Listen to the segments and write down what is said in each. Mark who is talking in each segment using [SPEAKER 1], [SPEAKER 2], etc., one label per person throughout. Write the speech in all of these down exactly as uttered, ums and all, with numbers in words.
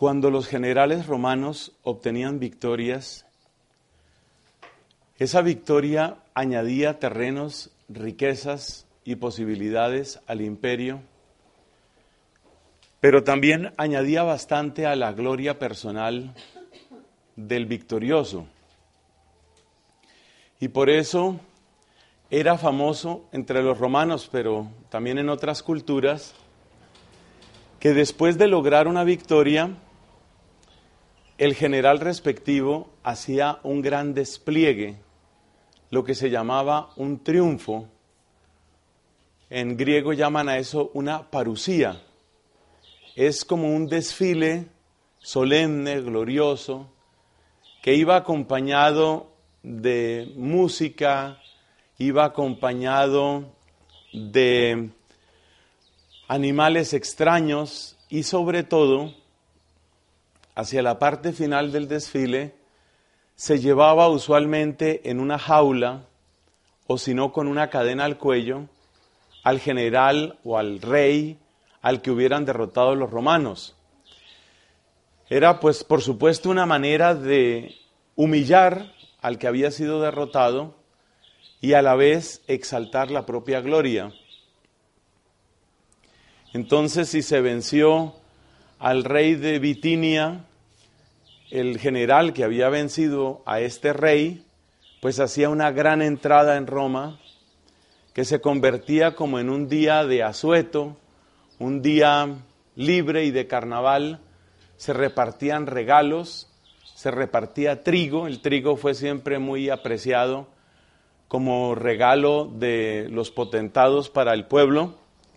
[SPEAKER 1] Cuando los generales romanos obtenían victorias, esa victoria añadía terrenos, riquezas y posibilidades al imperio, pero también añadía bastante a la gloria personal del victorioso. Y por eso era famoso entre los romanos, pero también en otras culturas, que después de lograr una victoria, el general respectivo hacía un gran despliegue, lo que se llamaba un triunfo. En griego llaman a eso una parusía. Es como un desfile solemne, glorioso, que iba acompañado de música, iba acompañado de animales extraños y sobre todo, hacia la parte final del desfile, se llevaba usualmente en una jaula o si no con una cadena al cuello al general o al rey al que hubieran derrotado los romanos. Era pues por supuesto una manera de humillar al que había sido derrotado y a la vez exaltar la propia gloria. Entonces, si se venció al rey de Bitinia, el general que había vencido a este rey, pues hacía una gran entrada en Roma, que se convertía como en un día de asueto, un día libre y de carnaval. Se repartían regalos, se repartía trigo. El trigo fue siempre muy apreciado como regalo de los potentados para el pueblo.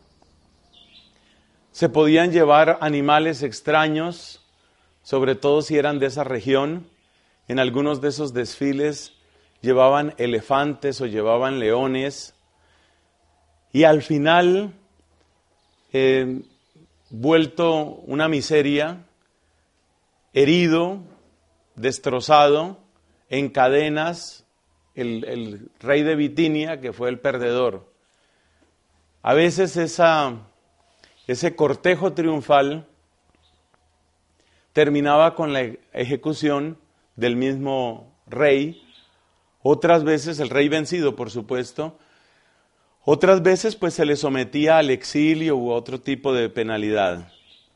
[SPEAKER 1] Se podían llevar animales extraños, sobre todo si eran de esa región. En algunos de esos desfiles llevaban elefantes o llevaban leones. Y al final, eh, vuelto una miseria, herido, destrozado, en cadenas, el, el rey de Bitinia, que fue el perdedor. A veces esa, ese cortejo triunfal terminaba con la ejecución del mismo rey, otras veces el rey vencido, por supuesto, otras veces pues se le sometía al exilio u otro tipo de penalidad.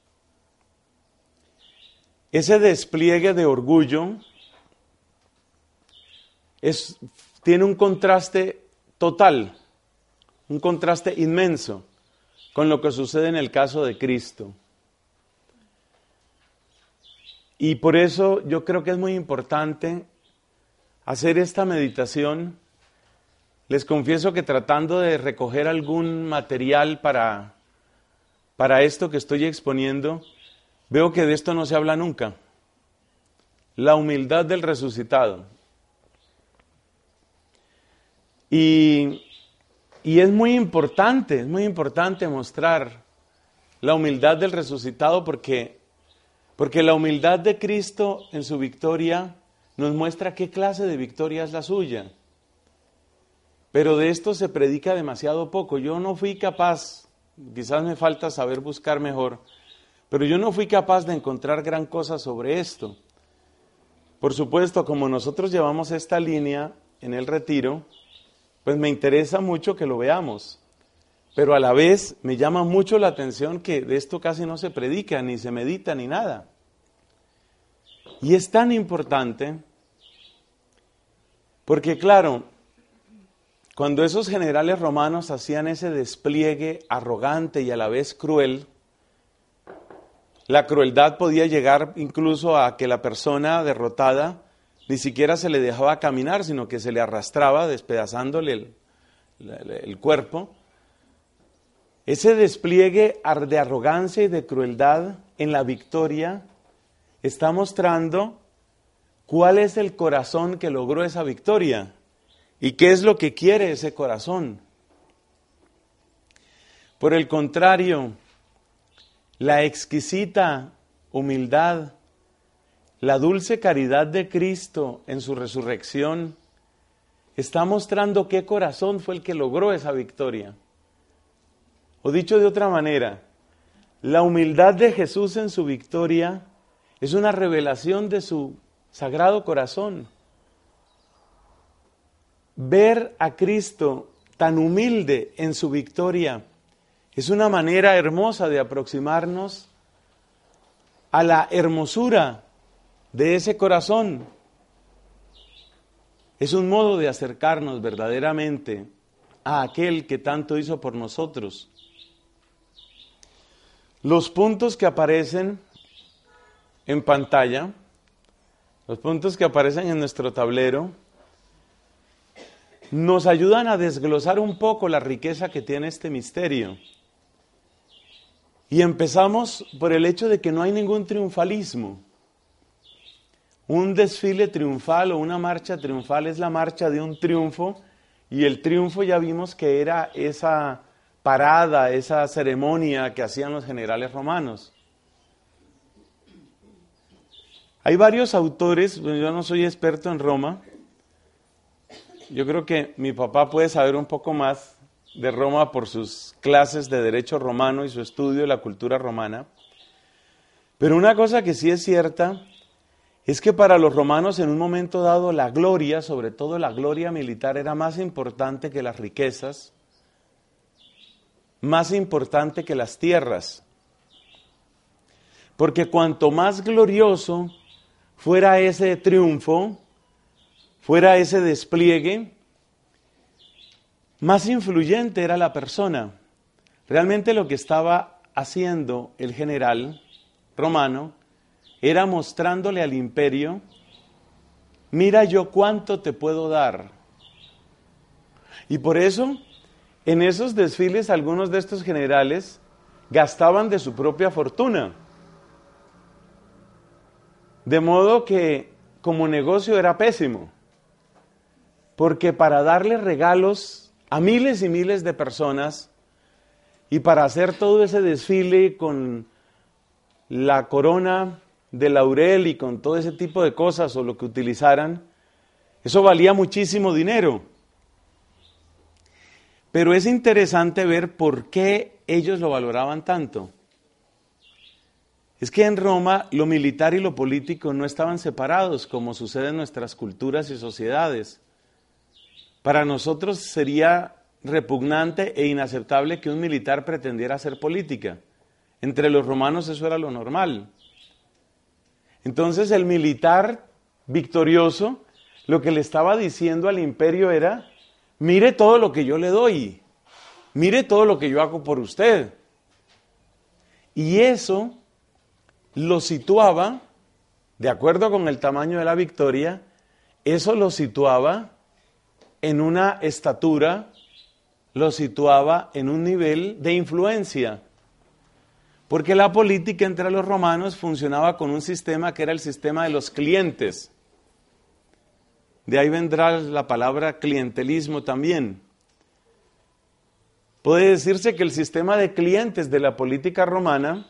[SPEAKER 1] Ese despliegue de orgullo es, tiene un contraste total, un contraste inmenso con lo que sucede en el caso de Cristo. Y por eso yo creo que es muy importante hacer esta meditación. Les confieso que tratando de recoger algún material para, para esto que estoy exponiendo, veo que de esto no se habla nunca. La humildad del resucitado. Y, y es muy importante, es muy importante mostrar la humildad del resucitado porque, porque la humildad de Cristo en su victoria nos muestra qué clase de victoria es la suya. Pero de esto se predica demasiado poco. Yo no fui capaz, quizás me falta saber buscar mejor, pero yo no fui capaz de encontrar gran cosa sobre esto. Por supuesto, como nosotros llevamos esta línea en el retiro, pues me interesa mucho que lo veamos. Pero a la vez me llama mucho la atención que de esto casi no se predica, ni se medita, ni nada. Y es tan importante, porque claro, cuando esos generales romanos hacían ese despliegue arrogante y a la vez cruel, la crueldad podía llegar incluso a que la persona derrotada ni siquiera se le dejaba caminar, sino que se le arrastraba, despedazándole el, el, el cuerpo. Ese despliegue de arrogancia y de crueldad en la victoria está mostrando cuál es el corazón que logró esa victoria. ¿Y qué es lo que quiere ese corazón? Por el contrario, la exquisita humildad, la dulce caridad de Cristo en su resurrección, está mostrando qué corazón fue el que logró esa victoria. O dicho de otra manera, la humildad de Jesús en su victoria Es una revelación de su sagrado corazón. Ver a Cristo tan humilde en su victoria es una manera hermosa de aproximarnos a la hermosura de ese corazón. Es un modo de acercarnos verdaderamente a aquel que tanto hizo por nosotros. Los puntos que aparecen en pantalla, los puntos que aparecen en nuestro tablero, nos ayudan a desglosar un poco la riqueza que tiene este misterio. Y empezamos por el hecho de que no hay ningún triunfalismo. Un desfile triunfal o una marcha triunfal es la marcha de un triunfo, y el triunfo ya vimos que era esa parada, esa ceremonia que hacían los generales romanos. Hay varios autores, yo no soy experto en Roma, yo creo que mi papá puede saber un poco más de Roma por sus clases de derecho romano y su estudio de la cultura romana, pero una cosa que sí es cierta es que para los romanos en un momento dado la gloria, sobre todo la gloria militar, era más importante que las riquezas, más importante que las tierras. Porque cuanto más glorioso fuera ese triunfo, fuera ese despliegue, más influyente era la persona. Realmente lo que estaba haciendo el general romano era mostrándole al imperio: mira yo cuánto te puedo dar. Y por eso, en esos desfiles, algunos de estos generales gastaban de su propia fortuna. De modo que como negocio era pésimo, porque para darle regalos a miles y miles de personas y para hacer todo ese desfile con la corona de laurel y con todo ese tipo de cosas o lo que utilizaran, eso valía muchísimo dinero. Pero es interesante ver por qué ellos lo valoraban tanto. Es que en Roma lo militar y lo político no estaban separados como sucede en nuestras culturas y sociedades. Para nosotros sería repugnante e inaceptable que un militar pretendiera hacer política. Entre los romanos eso era lo normal. Entonces el militar victorioso lo que le estaba diciendo al imperio era: mire todo lo que yo le doy, mire todo lo que yo hago por usted. Y eso lo situaba, de acuerdo con el tamaño de la victoria, eso lo situaba en una estatura, lo situaba en un nivel de influencia. Porque la política entre los romanos funcionaba con un sistema que era el sistema de los clientes. De ahí vendrá la palabra clientelismo también. Puede decirse que el sistema de clientes de la política romana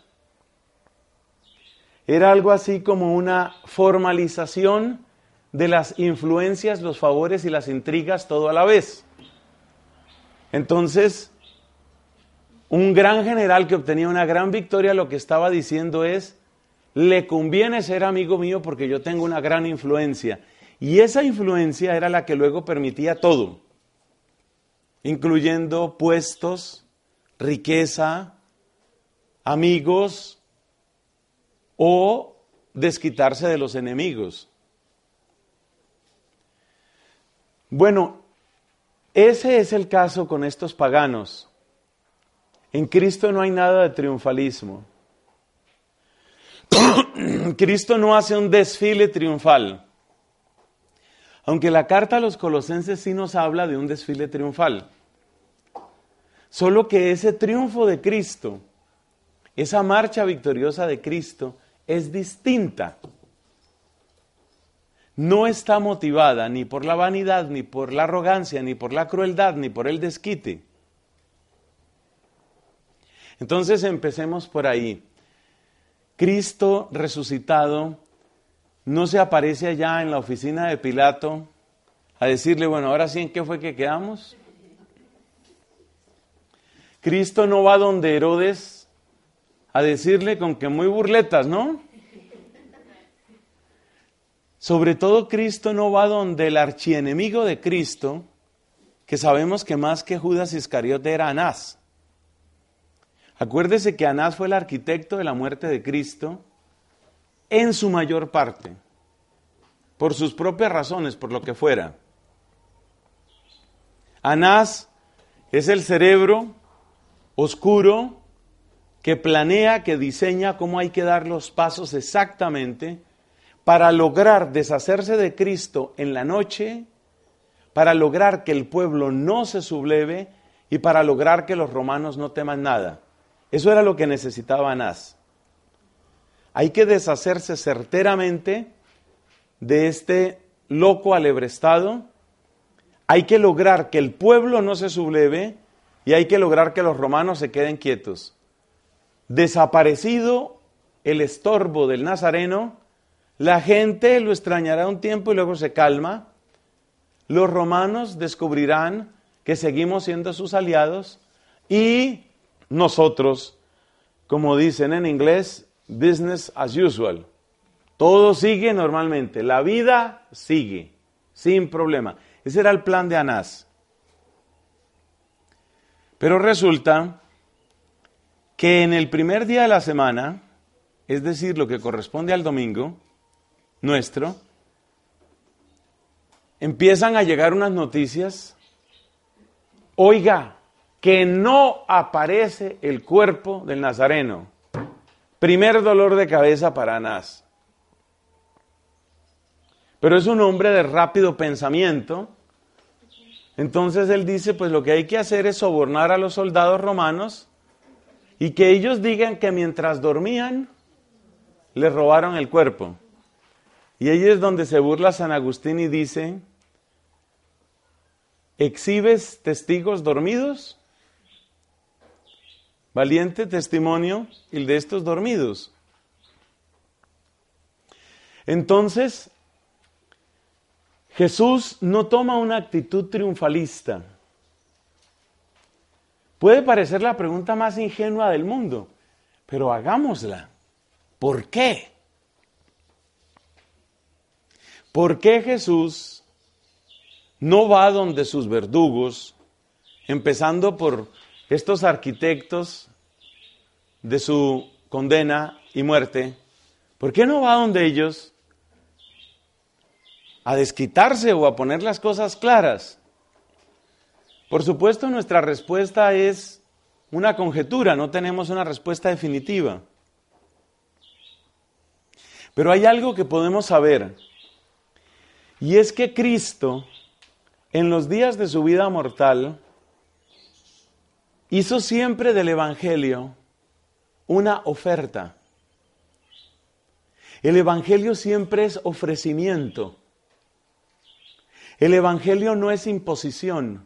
[SPEAKER 1] era algo así como una formalización de las influencias, los favores y las intrigas todo a la vez. Entonces, un gran general que obtenía una gran victoria lo que estaba diciendo es: le conviene ser amigo mío porque yo tengo una gran influencia. Y esa influencia era la que luego permitía todo, incluyendo puestos, riqueza, amigos o desquitarse de los enemigos. Bueno, ese es el caso con estos paganos. En Cristo no hay nada de triunfalismo. Cristo no hace un desfile triunfal. Aunque la carta a los Colosenses sí nos habla de un desfile triunfal. Solo que ese triunfo de Cristo, esa marcha victoriosa de Cristo, es distinta. No está motivada ni por la vanidad, ni por la arrogancia, ni por la crueldad, ni por el desquite. Entonces empecemos por ahí. Cristo resucitado no se aparece allá en la oficina de Pilato a decirle: bueno, ahora sí, ¿en qué fue que quedamos? Cristo no va donde Herodes a decirle con que muy burletas, ¿no? Sobre todo Cristo no va donde el archienemigo de Cristo, que sabemos que más que Judas Iscariote era Anás. Acuérdese que Anás fue el arquitecto de la muerte de Cristo en su mayor parte, por sus propias razones, por lo que fuera. Anás es el cerebro oscuro que planea, que diseña cómo hay que dar los pasos exactamente para lograr deshacerse de Cristo en la noche, para lograr que el pueblo no se subleve y para lograr que los romanos no teman nada. Eso era lo que necesitaba Anás. Hay que deshacerse certeramente de este loco alebrestado. Hay que lograr que el pueblo no se subleve y hay que lograr que los romanos se queden quietos. Desaparecido el estorbo del Nazareno, la gente lo extrañará un tiempo y luego se calma. Los romanos descubrirán que seguimos siendo sus aliados y nosotros, como dicen en inglés, business as usual. Todo sigue normalmente, la vida sigue, sin problema. Ese era el plan de Anás. Pero resulta que en el primer día de la semana, es decir, lo que corresponde al domingo nuestro, empiezan a llegar unas noticias. Oiga, que no aparece el cuerpo del Nazareno. Primer dolor de cabeza para Anás. Pero es un hombre de rápido pensamiento. Entonces él dice, pues lo que hay que hacer es sobornar a los soldados romanos y que ellos digan que mientras dormían, les robaron el cuerpo. Y ahí es donde se burla San Agustín y dice, ¿exhibes testigos dormidos? Valiente testimonio el de estos dormidos. Entonces, Jesús no toma una actitud triunfalista. Puede parecer la pregunta más ingenua del mundo, pero hagámosla. ¿Por qué? ¿Por qué Jesús no va donde sus verdugos, empezando por estos arquitectos de su condena y muerte? ¿Por qué no va donde ellos a desquitarse o a poner las cosas claras? Por supuesto, nuestra respuesta es una conjetura, no tenemos una respuesta definitiva. Pero hay algo que podemos saber, y es que Cristo, en los días de su vida mortal, hizo siempre del Evangelio una oferta. El Evangelio siempre es ofrecimiento. El Evangelio no es imposición.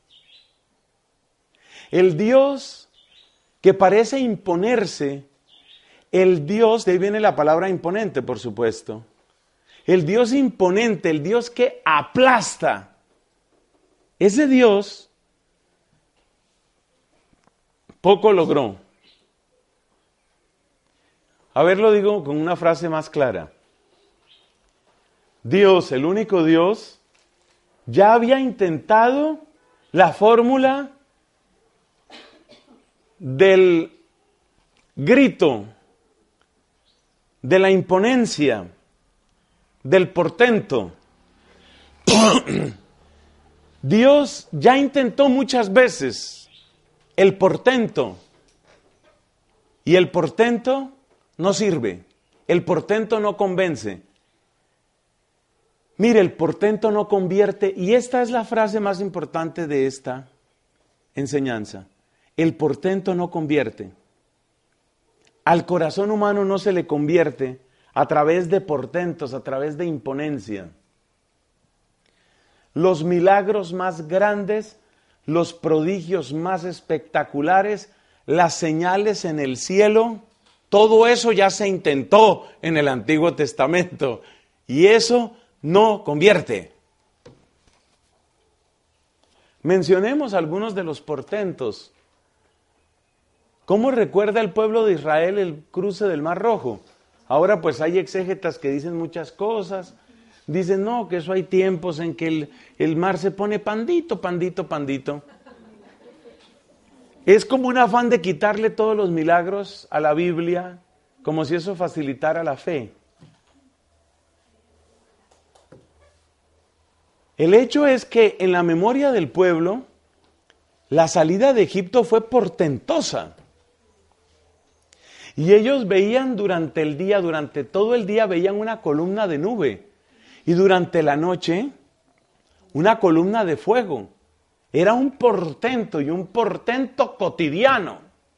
[SPEAKER 1] El Dios que parece imponerse, el Dios, de ahí viene la palabra imponente, por supuesto. El Dios imponente, el Dios que aplasta. Ese Dios poco logró. A ver, lo digo con una frase más clara. Dios, el único Dios, ya había intentado la fórmula del grito, de la imponencia, del portento. Dios ya intentó muchas veces el portento y el portento no sirve, el portento no convence. Mire, el portento no convierte, y esta es la frase más importante de esta enseñanza. El portento no convierte. Al corazón humano no se le convierte a través de portentos, a través de imponencia. Los milagros más grandes, los prodigios más espectaculares, las señales en el cielo, todo eso ya se intentó en el Antiguo Testamento y eso no convierte. Mencionemos algunos de los portentos. ¿Cómo recuerda el pueblo de Israel el cruce del Mar Rojo? Ahora pues hay exégetas que dicen muchas cosas, dicen, no, que eso hay tiempos en que el, el mar se pone pandito, pandito, pandito. Es como un afán de quitarle todos los milagros a la Biblia, como si eso facilitara la fe. El hecho es que en la memoria del pueblo, la salida de Egipto fue portentosa. Y ellos veían durante el día, durante todo el día, veían una columna de nube. Y durante la noche, una columna de fuego. Era un portento y un portento cotidiano.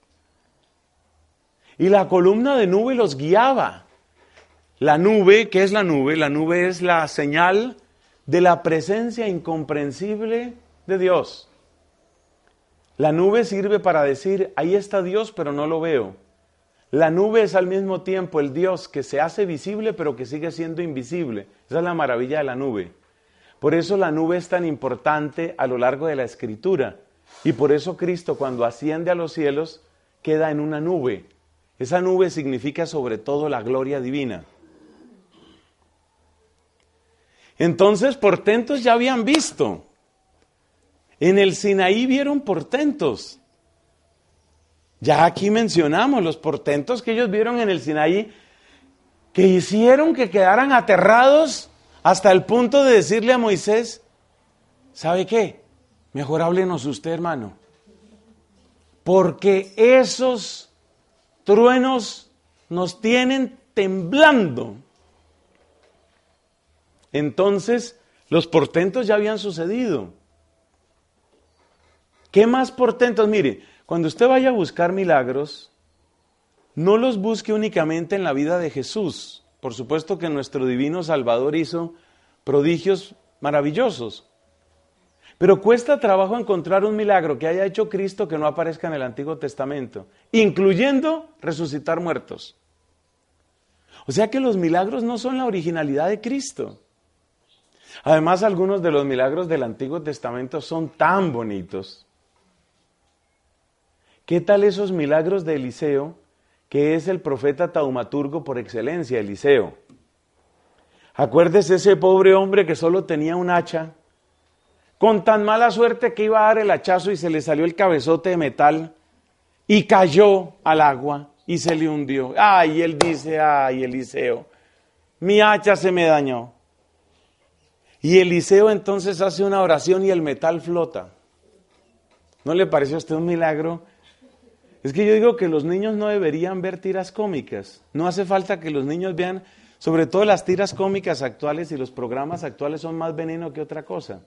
[SPEAKER 1] Y la columna de nube los guiaba. La nube, ¿qué es la nube? La nube es la señal de la presencia incomprensible de Dios. La nube sirve para decir, ahí está Dios, pero no lo veo. La nube es al mismo tiempo el Dios que se hace visible, pero que sigue siendo invisible. Esa es la maravilla de la nube. Por eso la nube es tan importante a lo largo de la Escritura. Y por eso Cristo, cuando asciende a los cielos, queda en una nube. Esa nube significa sobre todo la gloria divina. Entonces, portentos ya habían visto. En el Sinaí vieron portentos. Ya aquí mencionamos los portentos que ellos vieron en el Sinaí, que hicieron que quedaran aterrados hasta el punto de decirle a Moisés, ¿sabe qué? Mejor háblenos usted, hermano. Porque esos truenos nos tienen temblando. Entonces, los portentos ya habían sucedido. ¿Qué más portentos? Mire, cuando usted vaya a buscar milagros, no los busque únicamente en la vida de Jesús. Por supuesto que nuestro divino Salvador hizo prodigios maravillosos. Pero cuesta trabajo encontrar un milagro que haya hecho Cristo que no aparezca en el Antiguo Testamento, incluyendo resucitar muertos. O sea que los milagros no son la originalidad de Cristo. Además, algunos de los milagros del Antiguo Testamento son tan bonitos. ¿Qué tal esos milagros de Eliseo, que es el profeta taumaturgo por excelencia, Eliseo? Acuérdese ese pobre hombre que solo tenía un hacha, con tan mala suerte que iba a dar el hachazo y se le salió el cabezote de metal y cayó al agua y se le hundió. Ay, él dice, ay, Eliseo, mi hacha se me dañó. Y Eliseo entonces hace una oración y el metal flota. ¿No le pareció a usted un milagro? Es que yo digo que los niños no deberían ver tiras cómicas. No hace falta que los niños vean, sobre todo las tiras cómicas actuales y los programas actuales son más veneno que otra cosa.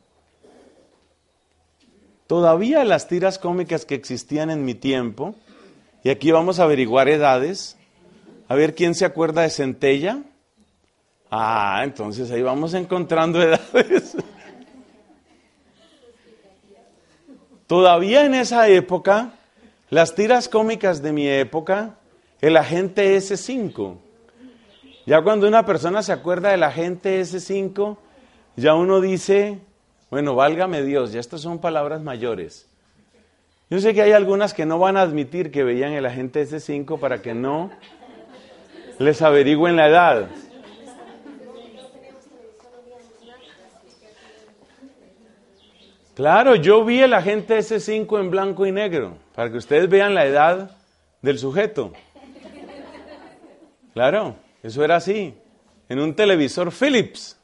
[SPEAKER 1] Todavía las tiras cómicas que existían en mi tiempo, y aquí vamos a averiguar edades, a ver quién se acuerda de Centella. Ah, entonces ahí vamos encontrando edades. Todavía en esa época, las tiras cómicas de mi época, el agente ese cinco. Ya cuando una persona se acuerda del agente ese cinco, ya uno dice, bueno, válgame Dios, ya estas son palabras mayores. Yo sé que hay algunas que no van a admitir que veían el agente ese cinco para que no les averigüen la edad. Claro, yo vi el agente ese cinco en blanco y negro, para que ustedes vean la edad del sujeto. Claro, eso era así, en un televisor Philips,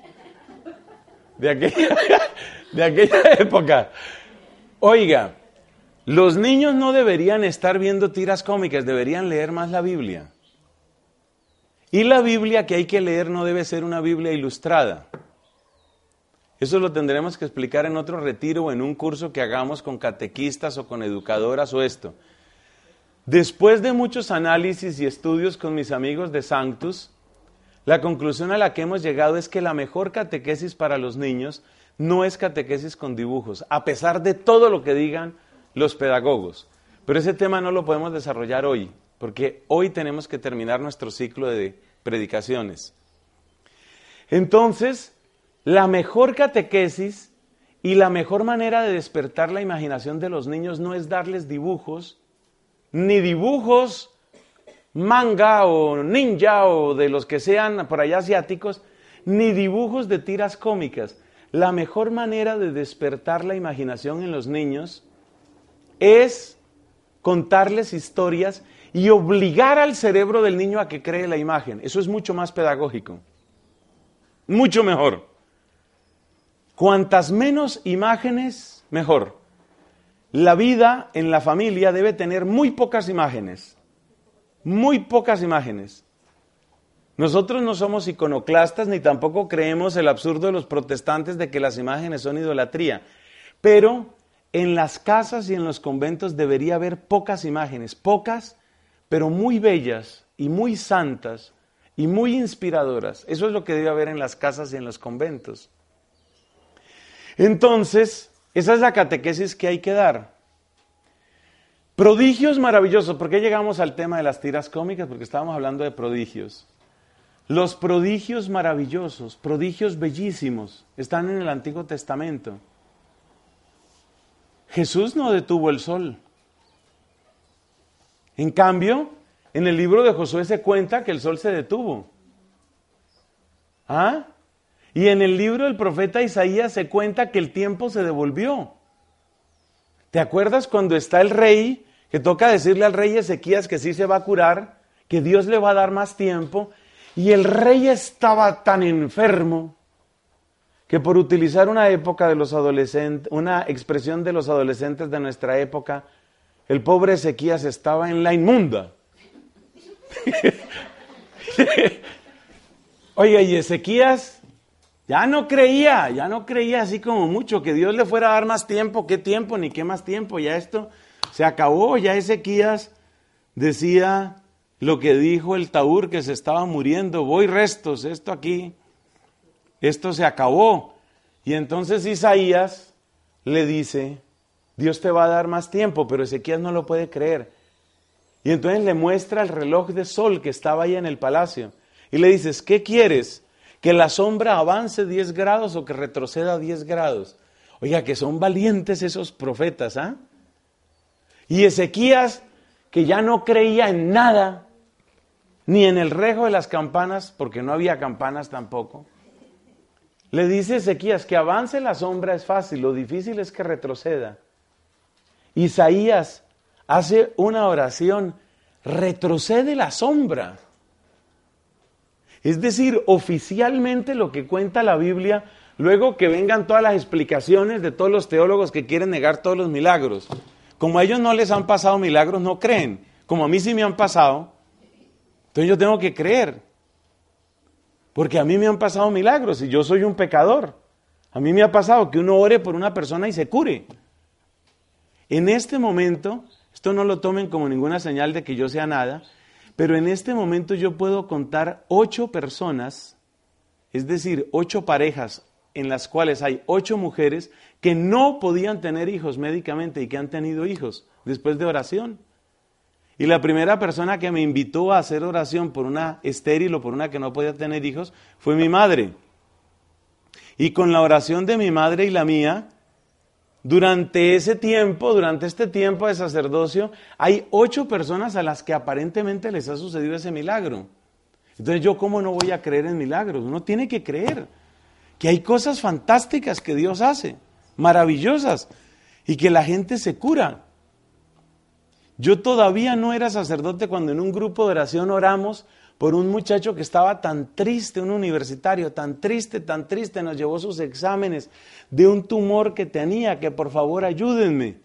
[SPEAKER 1] de aquella, de aquella época. Oiga, los niños no deberían estar viendo tiras cómicas, deberían leer más la Biblia. Y la Biblia que hay que leer no debe ser una Biblia ilustrada. Eso lo tendremos que explicar en otro retiro o en un curso que hagamos con catequistas o con educadoras o esto. Después de muchos análisis y estudios con mis amigos de Sanctus, la conclusión a la que hemos llegado es que la mejor catequesis para los niños no es catequesis con dibujos, a pesar de todo lo que digan los pedagogos. Pero ese tema no lo podemos desarrollar hoy, porque hoy tenemos que terminar nuestro ciclo de predicaciones. Entonces, la mejor catequesis y la mejor manera de despertar la imaginación de los niños no es darles dibujos, ni dibujos manga o ninja o de los que sean por allá asiáticos, ni dibujos de tiras cómicas. La mejor manera de despertar la imaginación en los niños es contarles historias y obligar al cerebro del niño a que cree la imagen. Eso es mucho más pedagógico, mucho mejor. Cuantas menos imágenes, mejor. La vida en la familia debe tener muy pocas imágenes, muy pocas imágenes. Nosotros no somos iconoclastas ni tampoco creemos el absurdo de los protestantes de que las imágenes son idolatría, pero en las casas y en los conventos debería haber pocas imágenes, pocas, pero muy bellas y muy santas y muy inspiradoras. Eso es lo que debe haber en las casas y en los conventos. Entonces, esa es la catequesis que hay que dar. Prodigios maravillosos. ¿Por qué llegamos al tema de las tiras cómicas? Porque estábamos hablando de prodigios. Los prodigios maravillosos, prodigios bellísimos, están en el Antiguo Testamento. Jesús no detuvo el sol. En cambio, en el libro de Josué se cuenta que el sol se detuvo. ¿Ah? Y en el libro del profeta Isaías se cuenta que el tiempo se devolvió. ¿Te acuerdas cuando está el rey, que toca decirle al rey Ezequías que sí se va a curar, que Dios le va a dar más tiempo? Y el rey estaba tan enfermo que, por utilizar una época de los adolescentes, una expresión de los adolescentes de nuestra época, el pobre Ezequías estaba en la inmunda. Oiga, y Ezequías ya no creía, ya no creía así como mucho, que Dios le fuera a dar más tiempo. ¿Qué tiempo? Ni qué más tiempo, ya esto se acabó. Ya Ezequías decía lo que dijo el Taur, que se estaba muriendo. Voy restos, esto aquí, esto se acabó. Y entonces Isaías le dice, Dios te va a dar más tiempo, pero Ezequías no lo puede creer. Y entonces le muestra el reloj de sol que estaba ahí en el palacio. Y le dices, ¿qué quieres? ¿Que la sombra avance diez grados o que retroceda diez grados? Oiga, que son valientes esos profetas, ¿ah? ¿eh? Y Ezequías, que ya no creía en nada, ni en el rejo de las campanas, porque no había campanas tampoco, le dice Ezequías que avance la sombra es fácil, lo difícil es que retroceda. Isaías hace una oración, retrocede la sombra. Es decir, oficialmente lo que cuenta la Biblia, luego que vengan todas las explicaciones de todos los teólogos que quieren negar todos los milagros. Como a ellos no les han pasado milagros, no creen. Como a mí sí me han pasado, entonces yo tengo que creer. Porque a mí me han pasado milagros y yo soy un pecador. A mí me ha pasado que uno ore por una persona y se cure. En este momento, esto no lo tomen como ninguna señal de que yo sea nada, pero en este momento yo puedo contar ocho personas, es decir, ocho parejas en las cuales hay ocho mujeres que no podían tener hijos médicamente y que han tenido hijos después de oración. Y la primera persona que me invitó a hacer oración por una estéril o por una que no podía tener hijos fue mi madre. Y con la oración de mi madre y la mía, durante ese tiempo, durante este tiempo de sacerdocio, hay ocho personas a las que aparentemente les ha sucedido ese milagro. Entonces, ¿yo cómo no voy a creer en milagros? Uno tiene que creer que hay cosas fantásticas que Dios hace, maravillosas, y que la gente se cura. Yo todavía no era sacerdote cuando en un grupo de oración oramos por un muchacho que estaba tan triste, un universitario, tan triste, tan triste, nos llevó sus exámenes de un tumor que tenía, que por favor ayúdenme.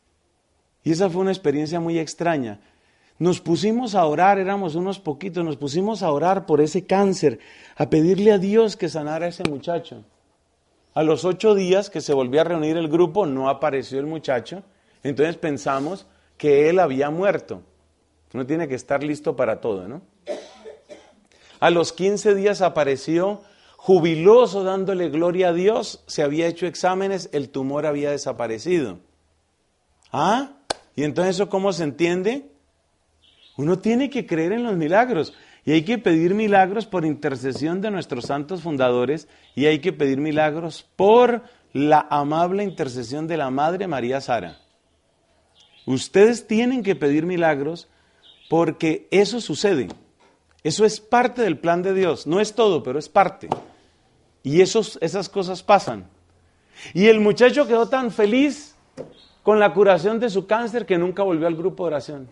[SPEAKER 1] Y esa fue una experiencia muy extraña. Nos pusimos a orar, éramos unos poquitos, nos pusimos a orar por ese cáncer, a pedirle a Dios que sanara a ese muchacho. A los ocho días que se volvió a reunir el grupo, no apareció el muchacho, entonces pensamos que él había muerto. Uno tiene que estar listo para todo, ¿no? A los quince días apareció jubiloso dándole gloria a Dios, se había hecho exámenes, el tumor había desaparecido. ¿Ah? ¿Y entonces eso cómo se entiende? Uno tiene que creer en los milagros y hay que pedir milagros por intercesión de nuestros santos fundadores y hay que pedir milagros por la amable intercesión de la Madre María Sara. Ustedes tienen que pedir milagros porque eso sucede. Eso es parte del plan de Dios. No es todo, pero es parte. Y esos, esas cosas pasan. Y el muchacho quedó tan feliz con la curación de su cáncer que nunca volvió al grupo de oración.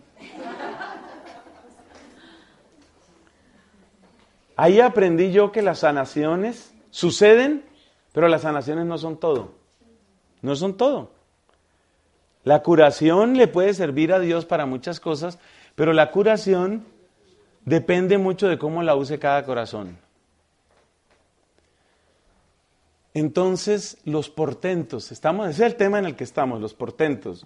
[SPEAKER 1] Ahí aprendí yo que las sanaciones suceden, pero las sanaciones no son todo. No son todo. La curación le puede servir a Dios para muchas cosas, pero la curación depende mucho de cómo la use cada corazón. Entonces, los portentos, estamos, ese es el tema en el que estamos, los portentos.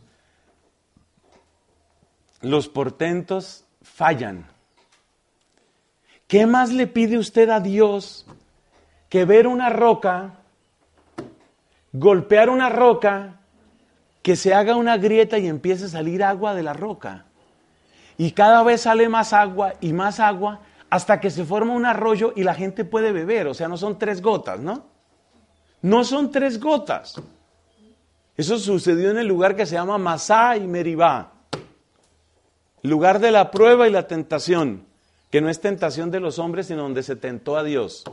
[SPEAKER 1] Los portentos fallan. ¿Qué más le pide usted a Dios que ver una roca, golpear una roca, que se haga una grieta y empiece a salir agua de la roca? Y cada vez sale más agua y más agua hasta que se forma un arroyo y la gente puede beber. O sea, no son tres gotas, ¿no? No son tres gotas. Eso sucedió en el lugar que se llama Masá y Meribá. Lugar de la prueba y la tentación. Que no es tentación de los hombres, sino donde se tentó a Dios.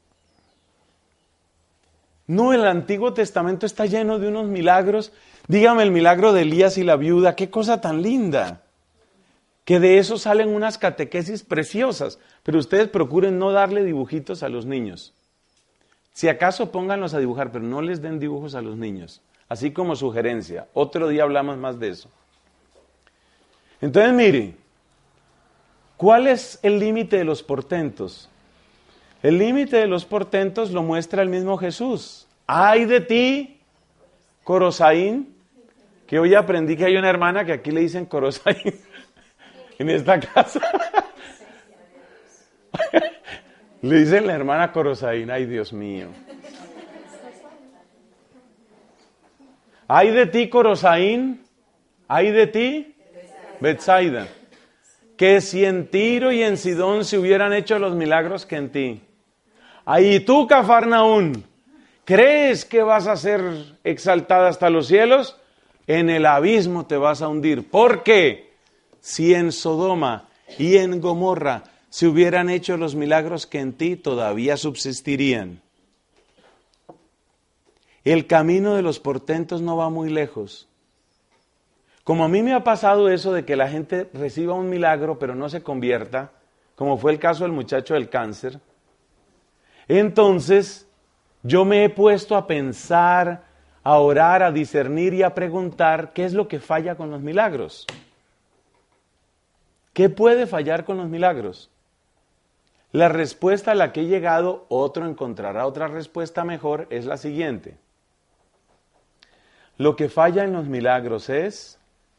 [SPEAKER 1] No, el Antiguo Testamento está lleno de unos milagros. Dígame el milagro de Elías y la viuda. ¡Qué cosa tan linda! Que de eso salen unas catequesis preciosas. Pero ustedes procuren no darle dibujitos a los niños. Si acaso pónganlos a dibujar, pero no les den dibujos a los niños. Así como sugerencia. Otro día hablamos más de eso. Entonces, mire, ¿cuál es el límite de los portentos? El límite de los portentos lo muestra el mismo Jesús. ¡Ay de ti, Corosaín! Que hoy aprendí que hay una hermana que aquí le dicen Corosaín en esta casa. Le dicen la hermana Corosaín. ¡Ay, Dios mío! ¡Ay de ti, Corosaín! ¡Ay de ti, Betsaida! Que si en Tiro y en Sidón se hubieran hecho los milagros que en ti. Ahí tú, Cafarnaún, ¿crees que vas a ser exaltada hasta los cielos? En el abismo te vas a hundir. ¿Por qué? Si en Sodoma y en Gomorra se hubieran hecho los milagros que en ti, todavía subsistirían. El camino de los portentos no va muy lejos. Como a mí me ha pasado eso de que la gente reciba un milagro pero no se convierta, como fue el caso del muchacho del cáncer, entonces yo me he puesto a pensar, a orar, a discernir y a preguntar qué es lo que falla con los milagros. ¿Qué puede fallar con los milagros? La respuesta a la que he llegado, otro encontrará otra respuesta mejor, es la siguiente. Lo que falla en los milagros es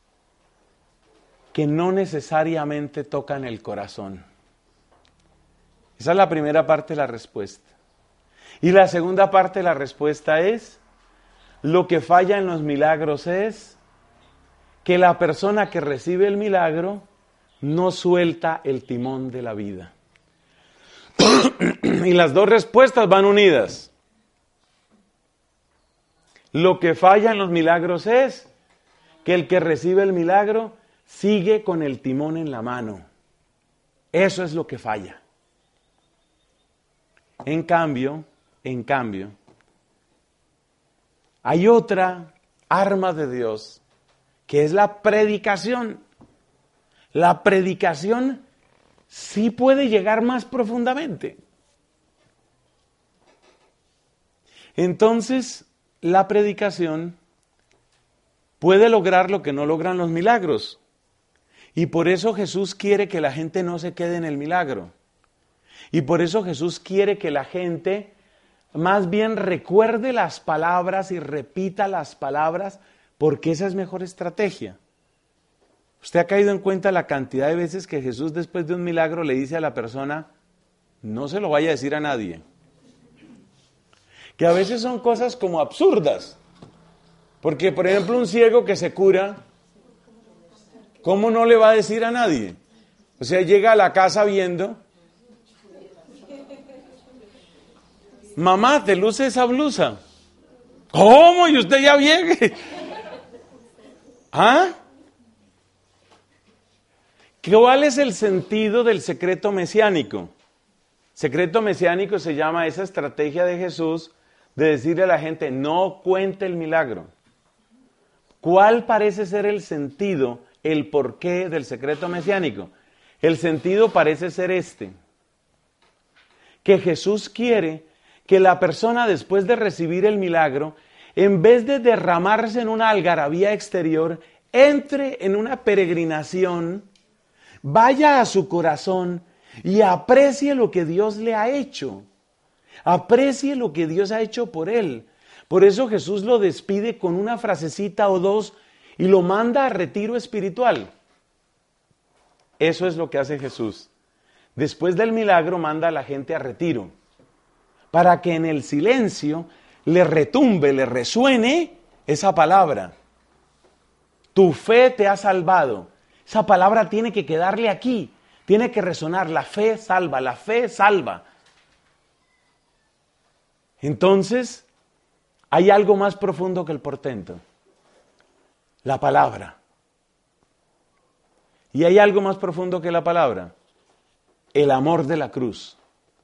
[SPEAKER 1] que no necesariamente tocan el corazón. Esa es la primera parte de la respuesta. Y la segunda parte de la respuesta es, lo que falla en los milagros es que la persona que recibe el milagro no suelta el timón de la vida. Y las dos respuestas van unidas. Lo que falla en los milagros es que el que recibe el milagro sigue con el timón en la mano. Eso es lo que falla. En cambio, en cambio, hay otra arma de Dios que es la predicación. La predicación sí puede llegar más profundamente. Entonces, la predicación puede lograr lo que no logran los milagros. Y por eso Jesús quiere que la gente no se quede en el milagro. Y por eso Jesús quiere que la gente más bien recuerde las palabras y repita las palabras, porque esa es mejor estrategia. ¿Usted ha caído en cuenta la cantidad de veces que Jesús después de un milagro le dice a la persona, no se lo vaya a decir a nadie? Que a veces son cosas como absurdas. Porque, por ejemplo, un ciego que se cura, ¿cómo no le va a decir a nadie? O sea, llega a la casa viendo, mamá, ¿te luce esa blusa? ¿Cómo? ¿Y usted ya viene? ¿Ah? ¿Cuál es el sentido del secreto mesiánico? Secreto mesiánico se llama esa estrategia de Jesús de decirle a la gente, no cuente el milagro. ¿Cuál parece ser el sentido, el porqué del secreto mesiánico? El sentido parece ser este, que Jesús quiere que la persona después de recibir el milagro, en vez de derramarse en una algarabía exterior, entre en una peregrinación, vaya a su corazón y aprecie lo que Dios le ha hecho. Aprecie lo que Dios ha hecho por él. Por eso Jesús lo despide con una frasecita o dos y lo manda a retiro espiritual. Eso es lo que hace Jesús. Después del milagro manda a la gente a retiro, para que en el silencio le retumbe, le resuene esa palabra. Tu fe te ha salvado. Esa palabra tiene que quedarle aquí, tiene que resonar. La fe salva, la fe salva. Entonces, hay algo más profundo que el portento. La palabra. Y hay algo más profundo que la palabra. El amor de la cruz.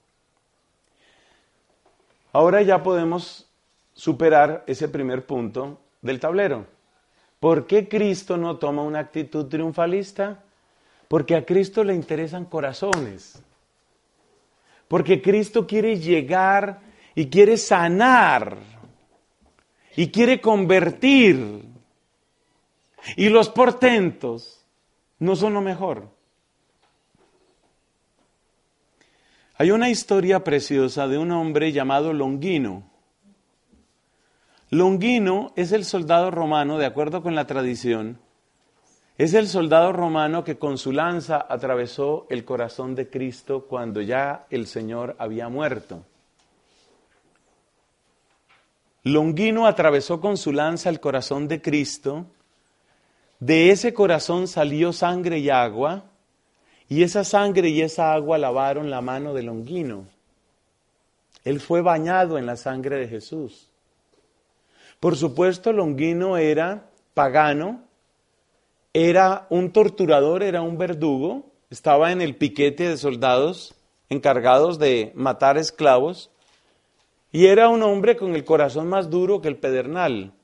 [SPEAKER 1] Ahora ya podemos superar ese primer punto del tablero. ¿Por qué Cristo no toma una actitud triunfalista? Porque a Cristo le interesan corazones. Porque Cristo quiere llegar y quiere sanar. Y quiere convertir. Y los portentos no son lo mejor. Hay una historia preciosa de un hombre llamado Longino. Longino es el soldado romano, de acuerdo con la tradición, es el soldado romano que con su lanza atravesó el corazón de Cristo cuando ya el Señor había muerto. Longino atravesó con su lanza el corazón de Cristo, de ese corazón salió sangre y agua, y esa sangre y esa agua lavaron la mano de Longino. Él fue bañado en la sangre de Jesús. Por supuesto, Longino era pagano, era un torturador, era un verdugo, estaba en el piquete de soldados encargados de matar esclavos, y era un hombre con el corazón más duro que el pedernal.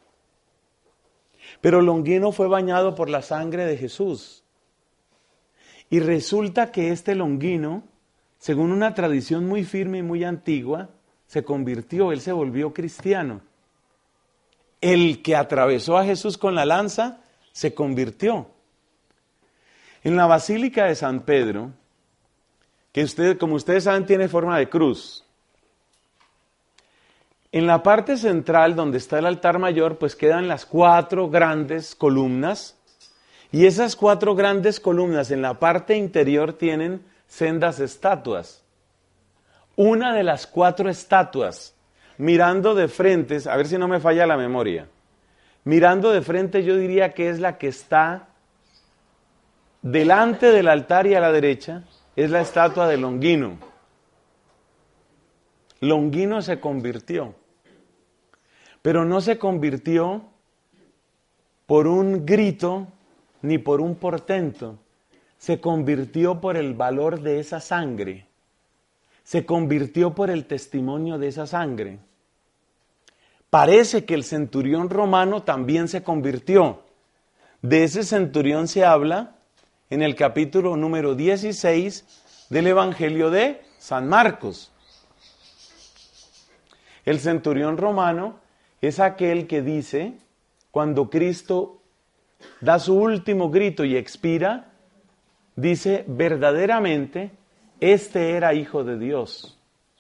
[SPEAKER 1] Pero Longino fue bañado por la sangre de Jesús. Y resulta que este Longino, según una tradición muy firme y muy antigua, se convirtió, él se volvió cristiano. El que atravesó a Jesús con la lanza, se convirtió. En la Basílica de San Pedro, que ustedes, como ustedes saben, tiene forma de cruz. En la parte central, donde está el altar mayor, pues quedan las cuatro grandes columnas. Y esas cuatro grandes columnas en la parte interior tienen sendas estatuas. Una de las cuatro estatuas, mirando de frente, a ver si no me falla la memoria, mirando de frente yo diría que es la que está delante del altar y a la derecha, es la estatua de Longino. Longino se convirtió, pero no se convirtió por un grito ni por un portento, se convirtió por el valor de esa sangre, se convirtió por el testimonio de esa sangre. Parece que el centurión romano también se convirtió. De ese centurión se habla en el capítulo número dieciséis del Evangelio de San Marcos. El centurión romano es aquel que dice, cuando Cristo da su último grito y expira, dice, verdaderamente, este era hijo de Dios.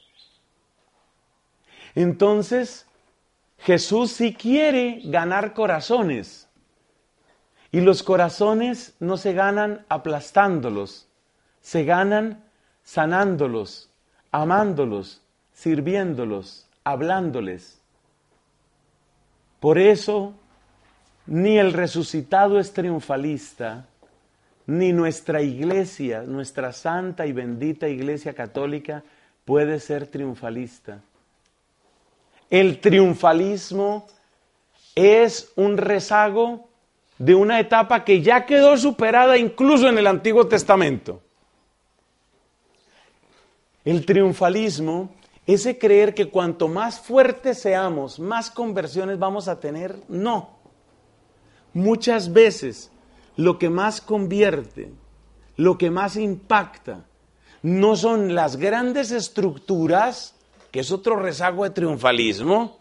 [SPEAKER 1] Entonces, Jesús sí quiere ganar corazones. Y los corazones no se ganan aplastándolos, se ganan sanándolos, amándolos, sirviéndolos, hablándoles. Por eso, ni el resucitado es triunfalista, ni nuestra iglesia, nuestra santa y bendita iglesia católica puede ser triunfalista. El triunfalismo es un rezago de una etapa que ya quedó superada incluso en el Antiguo Testamento. El triunfalismo, ese creer que cuanto más fuertes seamos, más conversiones vamos a tener, no. Muchas veces lo que más convierte, lo que más impacta, no son las grandes estructuras, que es otro rezago de triunfalismo,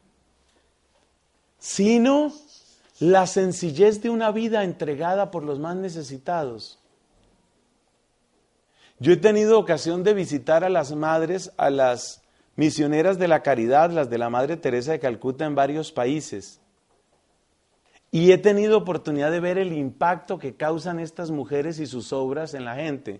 [SPEAKER 1] sino la sencillez de una vida entregada por los más necesitados. Yo he tenido ocasión de visitar a las madres, a las misioneras de la caridad, las de la Madre Teresa de Calcuta en varios países. Y he tenido oportunidad de ver el impacto que causan estas mujeres y sus obras en la gente.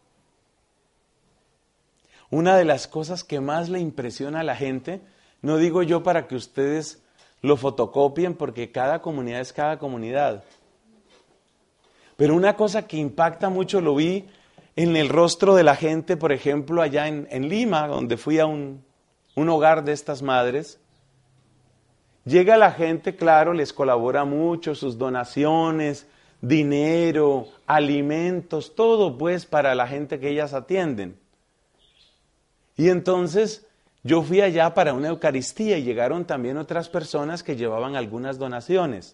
[SPEAKER 1] Una de las cosas que más le impresiona a la gente, no digo yo para que ustedes lo fotocopien porque cada comunidad es cada comunidad, pero una cosa que impacta mucho lo vi en el rostro de la gente, por ejemplo, allá en, en Lima, donde fui a un, un hogar de estas madres. Llega la gente, claro, les colabora mucho, sus donaciones, dinero, alimentos, todo pues para la gente que ellas atienden. Y entonces yo fui allá para una Eucaristía y llegaron también otras personas que llevaban algunas donaciones.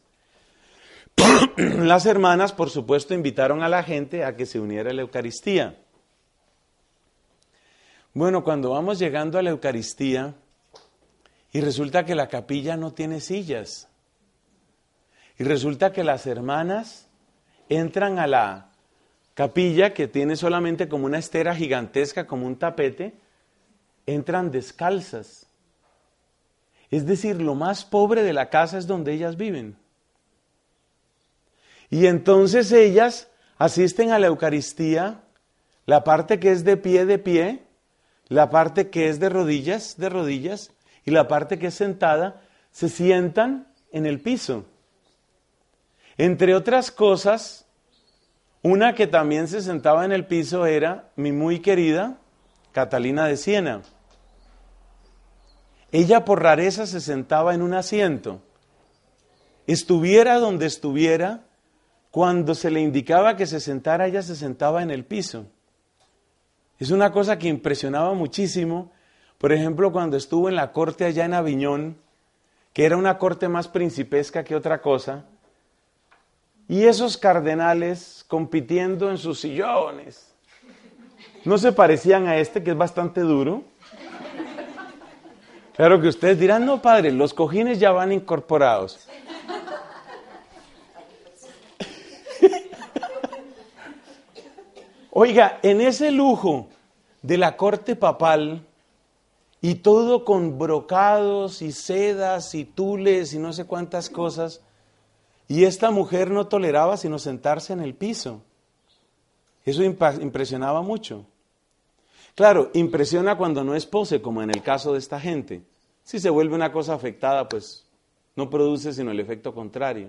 [SPEAKER 1] Las hermanas, por supuesto, invitaron a la gente a que se uniera a la Eucaristía. Bueno, cuando vamos llegando a la Eucaristía, y resulta que la capilla no tiene sillas, y resulta que las hermanas entran a la capilla, que tiene solamente como una estera gigantesca, como un tapete, entran descalzas. Es decir, lo más pobre de la casa es donde ellas viven. Y entonces ellas asisten a la Eucaristía, la parte que es de pie, de pie, la parte que es de rodillas, de rodillas, y la parte que es sentada, se sientan en el piso. Entre otras cosas, una que también se sentaba en el piso era mi muy querida Catalina de Siena. Ella por rareza se sentaba en un asiento. Estuviera donde estuviera, cuando se le indicaba que se sentara, ella se sentaba en el piso. Es una cosa que impresionaba muchísimo. Por ejemplo, cuando estuvo en la corte allá en Aviñón, que era una corte más principesca que otra cosa, y esos cardenales compitiendo en sus sillones, ¿no se parecían a este que es bastante duro? Claro que ustedes dirán, no padre, los cojines ya van incorporados. Oiga, en ese lujo de la corte papal, y todo con brocados y sedas y tules y no sé cuántas cosas, y esta mujer no toleraba sino sentarse en el piso. Eso impresionaba mucho. Claro, impresiona cuando no es pose, como en el caso de esta gente. Si se vuelve una cosa afectada, pues no produce sino el efecto contrario.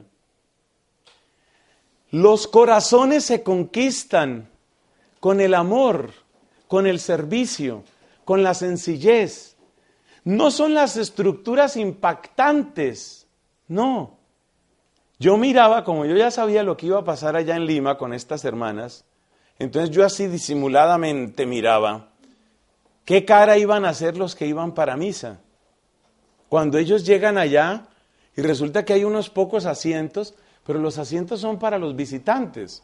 [SPEAKER 1] Los corazones se conquistan con el amor, con el servicio, con la sencillez. No son las estructuras impactantes, no. Yo miraba, como yo ya sabía lo que iba a pasar allá en Lima con estas hermanas, entonces yo así disimuladamente miraba qué cara iban a hacer los que iban para misa. Cuando ellos llegan allá y resulta que hay unos pocos asientos, pero los asientos son para los visitantes.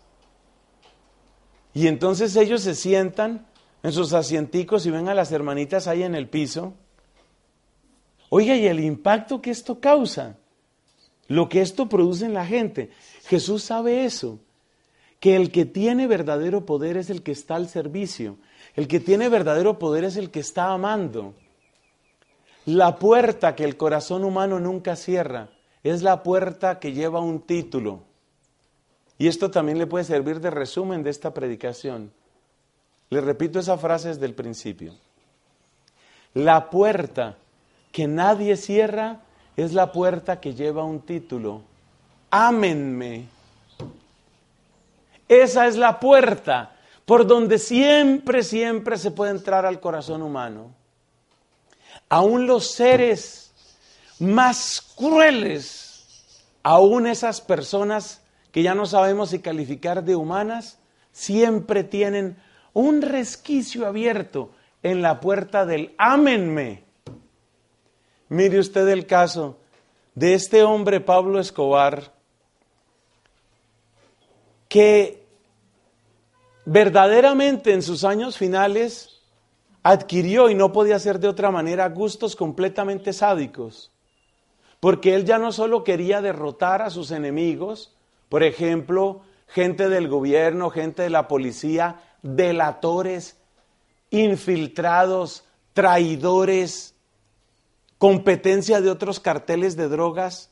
[SPEAKER 1] Y entonces ellos se sientan en sus asienticos y ven a las hermanitas ahí en el piso. Oiga, y el impacto que esto causa, lo que esto produce en la gente. Jesús sabe eso, que el que tiene verdadero poder es el que está al servicio. El que tiene verdadero poder es el que está amando. La puerta que el corazón humano nunca cierra es la puerta que lleva un título. Y esto también le puede servir de resumen de esta predicación. Le repito esa frase desde el principio. La puerta que nadie cierra es la puerta que lleva un título. Ámenme. Esa es la puerta por donde siempre, siempre se puede entrar al corazón humano. Aún los seres más crueles, aún esas personas que ya no sabemos si calificar de humanas, siempre tienen un resquicio abierto en la puerta del ámenme. Mire usted el caso de este hombre Pablo Escobar, que verdaderamente en sus años finales adquirió, y no podía ser de otra manera, gustos completamente sádicos. Porque él ya no solo quería derrotar a sus enemigos, por ejemplo, gente del gobierno, gente de la policía, delatores, infiltrados, traidores, competencia de otros carteles de drogas.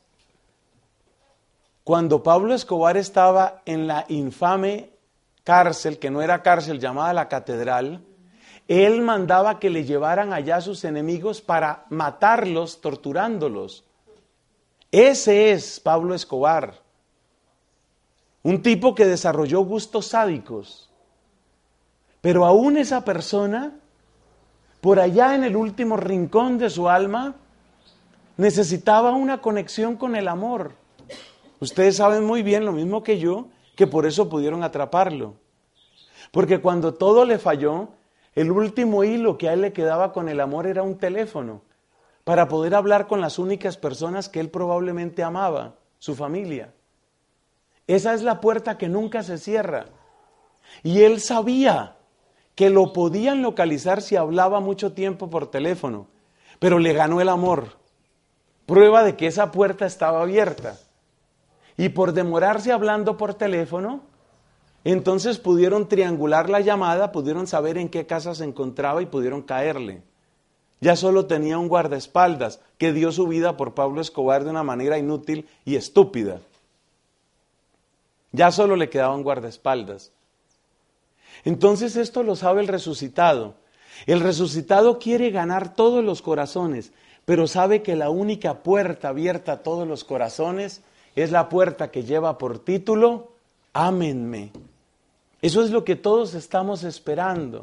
[SPEAKER 1] Cuando Pablo Escobar estaba en la infame cárcel, que no era cárcel, llamada la Catedral, él mandaba que le llevaran allá a sus enemigos para matarlos, torturándolos. Ese es Pablo Escobar, un tipo que desarrolló gustos sádicos. Pero aún esa persona, por allá en el último rincón de su alma, necesitaba una conexión con el amor. Ustedes saben muy bien, lo mismo que yo, que por eso pudieron atraparlo. Porque cuando todo le falló, el último hilo que a él le quedaba con el amor era un teléfono, para poder hablar con las únicas personas que él probablemente amaba, su familia. Esa es la puerta que nunca se cierra. Y él sabía que lo podían localizar si hablaba mucho tiempo por teléfono, pero le ganó el amor. Prueba de que esa puerta estaba abierta. Y por demorarse hablando por teléfono, entonces pudieron triangular la llamada, pudieron saber en qué casa se encontraba y pudieron caerle. Ya solo tenía un guardaespaldas que dio su vida por Pablo Escobar de una manera inútil y estúpida. Ya solo le quedaba un guardaespaldas. Entonces esto lo sabe el resucitado. El resucitado quiere ganar todos los corazones, pero sabe que la única puerta abierta a todos los corazones es la puerta que lleva por título, ámenme. Eso es lo que todos estamos esperando.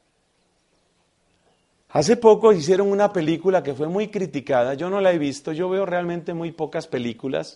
[SPEAKER 1] Hace poco hicieron una película que fue muy criticada, yo no la he visto, yo veo realmente muy pocas películas.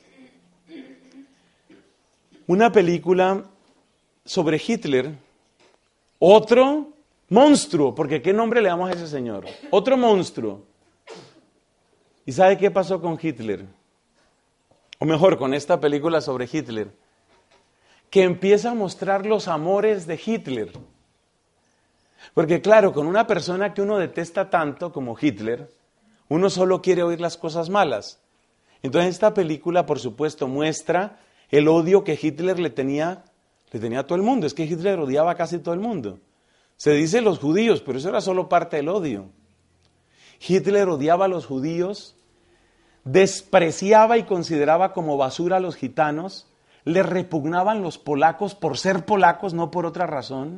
[SPEAKER 1] Una película sobre Hitler, otro monstruo, porque ¿qué nombre le damos a ese señor? Otro monstruo. ¿Y sabe qué pasó con Hitler? O mejor, con esta película sobre Hitler, que empieza a mostrar los amores de Hitler. Porque claro, con una persona que uno detesta tanto como Hitler, uno solo quiere oír las cosas malas. Entonces esta película, por supuesto, muestra el odio que Hitler le tenía, le tenía a todo el mundo. Es que Hitler odiaba a casi todo el mundo. Se dice los judíos, pero eso era solo parte del odio. Hitler odiaba a los judíos, despreciaba y consideraba como basura a los gitanos, le repugnaban los polacos por ser polacos, no por otra razón.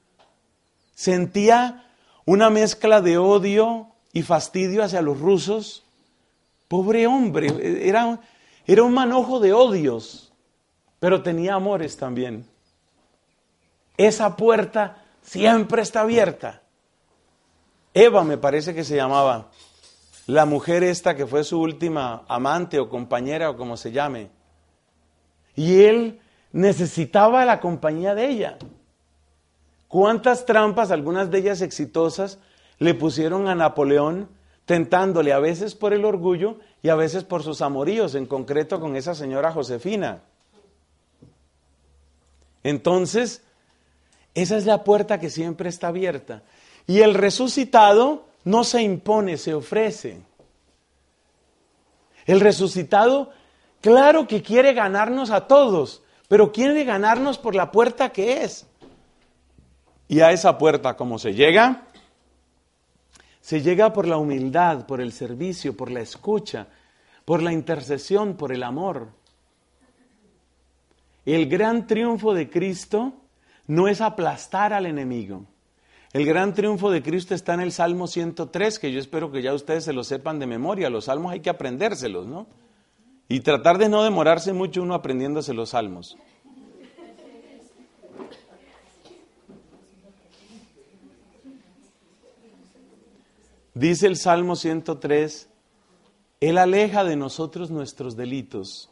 [SPEAKER 1] Sentía una mezcla de odio y fastidio hacia los rusos. Pobre hombre, era, era un manojo de odios, pero tenía amores también. Esa puerta siempre está abierta. Eva me parece que se llamaba, la mujer esta que fue su última amante o compañera o como se llame. Y él necesitaba la compañía de ella. ¿Cuántas trampas, algunas de ellas exitosas, le pusieron a Napoleón, tentándole a veces por el orgullo y a veces por sus amoríos, en concreto con esa señora Josefina? Entonces, esa es la puerta que siempre está abierta. Y el resucitado no se impone, se ofrece. El resucitado, claro que quiere ganarnos a todos, pero quiere ganarnos por la puerta que es. Y a esa puerta, ¿cómo se llega? Se llega por la humildad, por el servicio, por la escucha, por la intercesión, por el amor. El gran triunfo de Cristo no es aplastar al enemigo. El gran triunfo de Cristo está en el Salmo ciento tres, que yo espero que ya ustedes se lo sepan de memoria. Los salmos hay que aprendérselos, ¿no? Y tratar de no demorarse mucho uno aprendiéndose los salmos. Dice el Salmo ciento tres, Él aleja de nosotros nuestros delitos.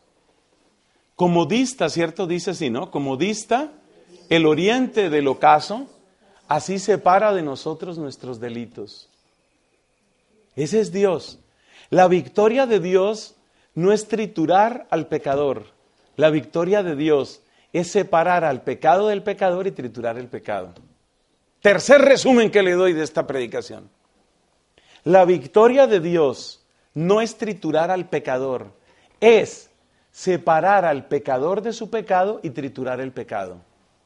[SPEAKER 1] Como dista, ¿cierto? Dice así, ¿no? Como dista el oriente del ocaso, así separa de nosotros nuestros delitos. Ese es Dios. La victoria de Dios no es triturar al pecador. La victoria de Dios es separar al pecado del pecador y triturar el pecado. Tercer resumen que le doy de esta predicación. La victoria de Dios no es triturar al pecador, es separar al pecador de su pecado y triturar el pecado.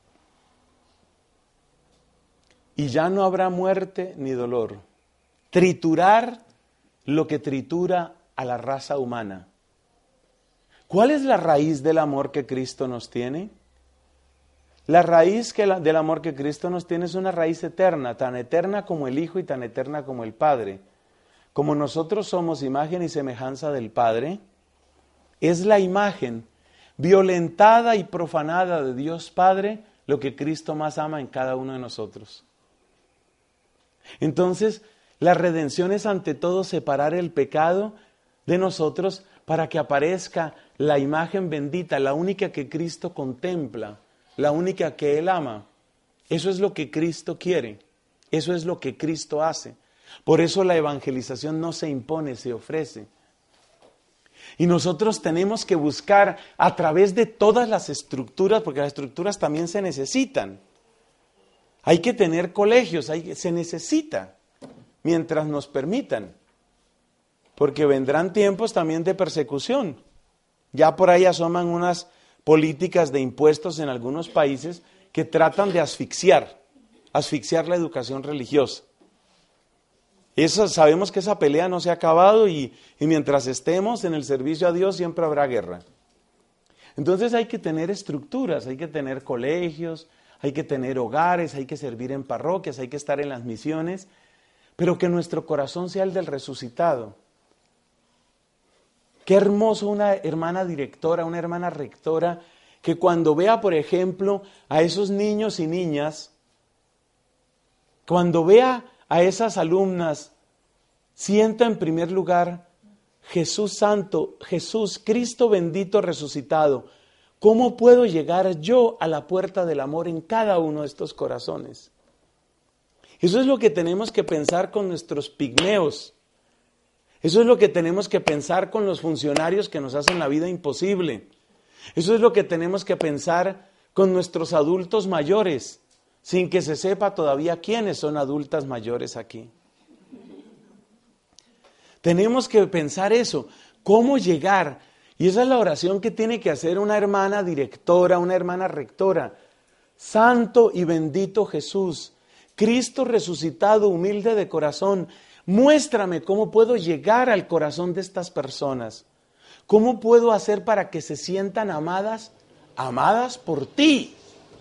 [SPEAKER 1] Y ya no habrá muerte ni dolor. Triturar lo que tritura a la raza humana. ¿Cuál es la raíz del amor que Cristo nos tiene? La raíz que la, del amor que Cristo nos tiene es una raíz eterna, tan eterna como el Hijo y tan eterna como el Padre. Como nosotros somos imagen y semejanza del Padre, es la imagen violentada y profanada de Dios Padre lo que Cristo más ama en cada uno de nosotros. Entonces, la redención es ante todo separar el pecado de nosotros para que aparezca la imagen bendita, la única que Cristo contempla, la única que Él ama. Eso es lo que Cristo quiere, eso es lo que Cristo hace. Por eso la evangelización no se impone, se ofrece. Y nosotros tenemos que buscar a través de todas las estructuras, porque las estructuras también se necesitan. Hay que tener colegios, hay, se necesita, mientras nos permitan. Porque vendrán tiempos también de persecución. Ya por ahí asoman unas políticas de impuestos en algunos países que tratan de asfixiar, asfixiar la educación religiosa. Eso, sabemos que esa pelea no se ha acabado y, y mientras estemos en el servicio a Dios siempre habrá guerra. Entonces hay que tener estructuras, hay que tener colegios, hay que tener hogares, hay que servir en parroquias, hay que estar en las misiones, pero que nuestro corazón sea el del resucitado. Qué hermoso una hermana directora, una hermana rectora, que cuando vea, por ejemplo, a esos niños y niñas, cuando vea a esas alumnas, sienta en primer lugar, Jesús Santo, Jesús, Cristo bendito resucitado, ¿cómo puedo llegar yo a la puerta del amor en cada uno de estos corazones? Eso es lo que tenemos que pensar con nuestros pigmeos. Eso es lo que tenemos que pensar con los funcionarios que nos hacen la vida imposible. Eso es lo que tenemos que pensar con nuestros adultos mayores, sin que se sepa todavía quiénes son adultas mayores aquí. Tenemos que pensar eso, cómo llegar. Y esa es la oración que tiene que hacer una hermana directora, una hermana rectora. Santo y bendito Jesús, Cristo resucitado, humilde de corazón, muéstrame cómo puedo llegar al corazón de estas personas. ¿Cómo puedo hacer para que se sientan amadas? Amadas por ti.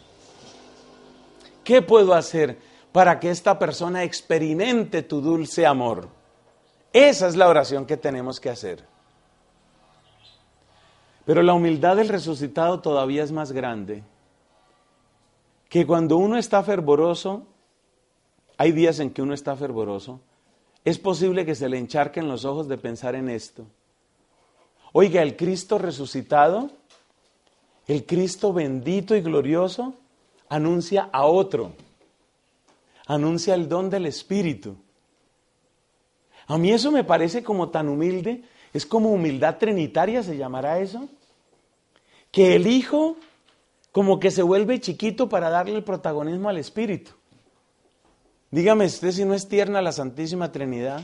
[SPEAKER 1] ¿Qué puedo hacer para que esta persona experimente tu dulce amor? Esa es la oración que tenemos que hacer. Pero la humildad del resucitado todavía es más grande. Que cuando uno está fervoroso, hay días en que uno está fervoroso, es posible que se le encharquen los ojos de pensar en esto. Oiga, el Cristo resucitado, el Cristo bendito y glorioso, anuncia a otro, anuncia el don del Espíritu. A mí eso me parece como tan humilde, es como humildad trinitaria, se llamará eso, que el Hijo como que se vuelve chiquito para darle el protagonismo al Espíritu. Dígame usted si no es tierna la Santísima Trinidad.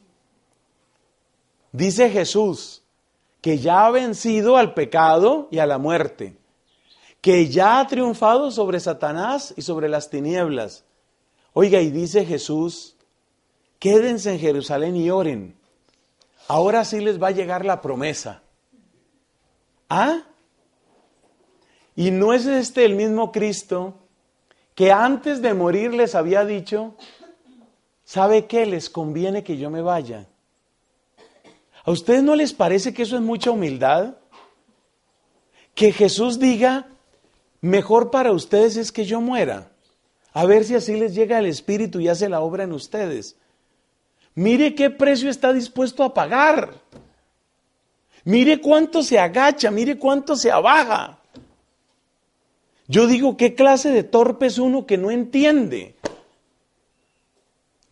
[SPEAKER 1] Dice Jesús que ya ha vencido al pecado y a la muerte, que ya ha triunfado sobre Satanás y sobre las tinieblas. Oiga, y dice Jesús, quédense en Jerusalén y oren. Ahora sí les va a llegar la promesa. ¿Ah? ¿Y no es este el mismo Cristo que antes de morir les había dicho, ¿sabe qué? Les conviene que yo me vaya. ¿A ustedes no les parece que eso es mucha humildad? Que Jesús diga, mejor para ustedes es que yo muera. A ver si así les llega el Espíritu y hace la obra en ustedes. Mire qué precio está dispuesto a pagar. Mire cuánto se agacha, mire cuánto se abaja. Yo digo, ¿qué clase de torpe es uno que no entiende?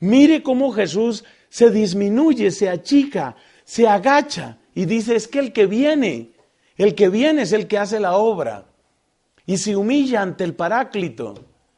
[SPEAKER 1] Mire cómo Jesús se disminuye, se achica, se agacha y dice, es que el que viene, el que viene es el que hace la obra. Y se humilla ante el Paráclito.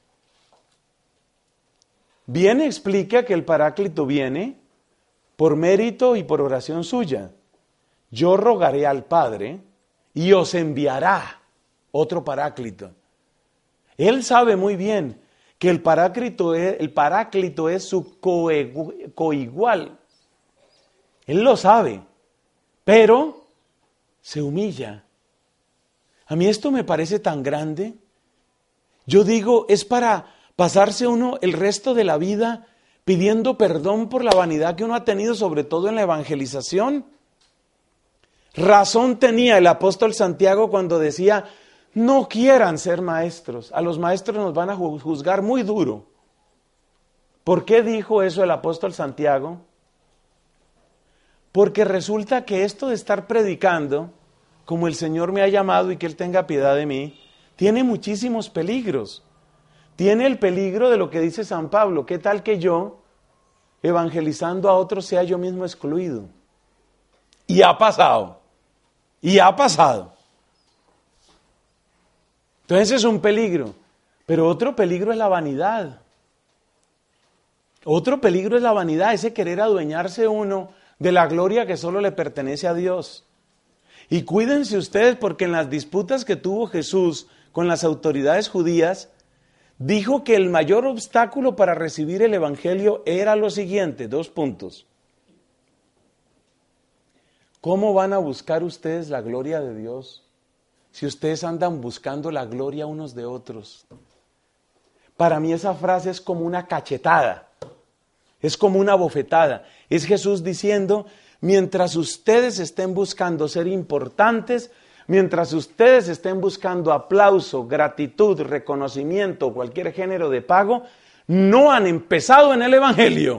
[SPEAKER 1] Viene, explica que el Paráclito viene por mérito y por oración suya. Yo rogaré al Padre y os enviará otro Paráclito. Él sabe muy bien que el Paráclito es, el Paráclito es su coigual. Él lo sabe, pero se humilla. A mí esto me parece tan grande. Yo digo, es para pasarse uno el resto de la vida pidiendo perdón por la vanidad que uno ha tenido, sobre todo en la evangelización. Razón tenía el apóstol Santiago cuando decía, no quieran ser maestros, a los maestros nos van a juzgar muy duro. ¿Por qué dijo eso el apóstol Santiago? Porque resulta que esto de estar predicando, como el Señor me ha llamado y que Él tenga piedad de mí, tiene muchísimos peligros. Tiene el peligro de lo que dice San Pablo, ¿qué tal que yo, evangelizando a otros, sea yo mismo excluido? Y ha pasado, y ha pasado. Entonces es un peligro, pero otro peligro es la vanidad. Otro peligro es la vanidad, ese querer adueñarse uno de la gloria que solo le pertenece a Dios. Y cuídense ustedes porque en las disputas que tuvo Jesús con las autoridades judías, dijo que el mayor obstáculo para recibir el evangelio era lo siguiente, dos puntos. ¿Cómo van a buscar ustedes la gloria de Dios si ustedes andan buscando la gloria unos de otros? Para mí esa frase es como una cachetada, es como una bofetada. Es Jesús diciendo, mientras ustedes estén buscando ser importantes, mientras ustedes estén buscando aplauso, gratitud, reconocimiento, cualquier género de pago, no han empezado en el evangelio.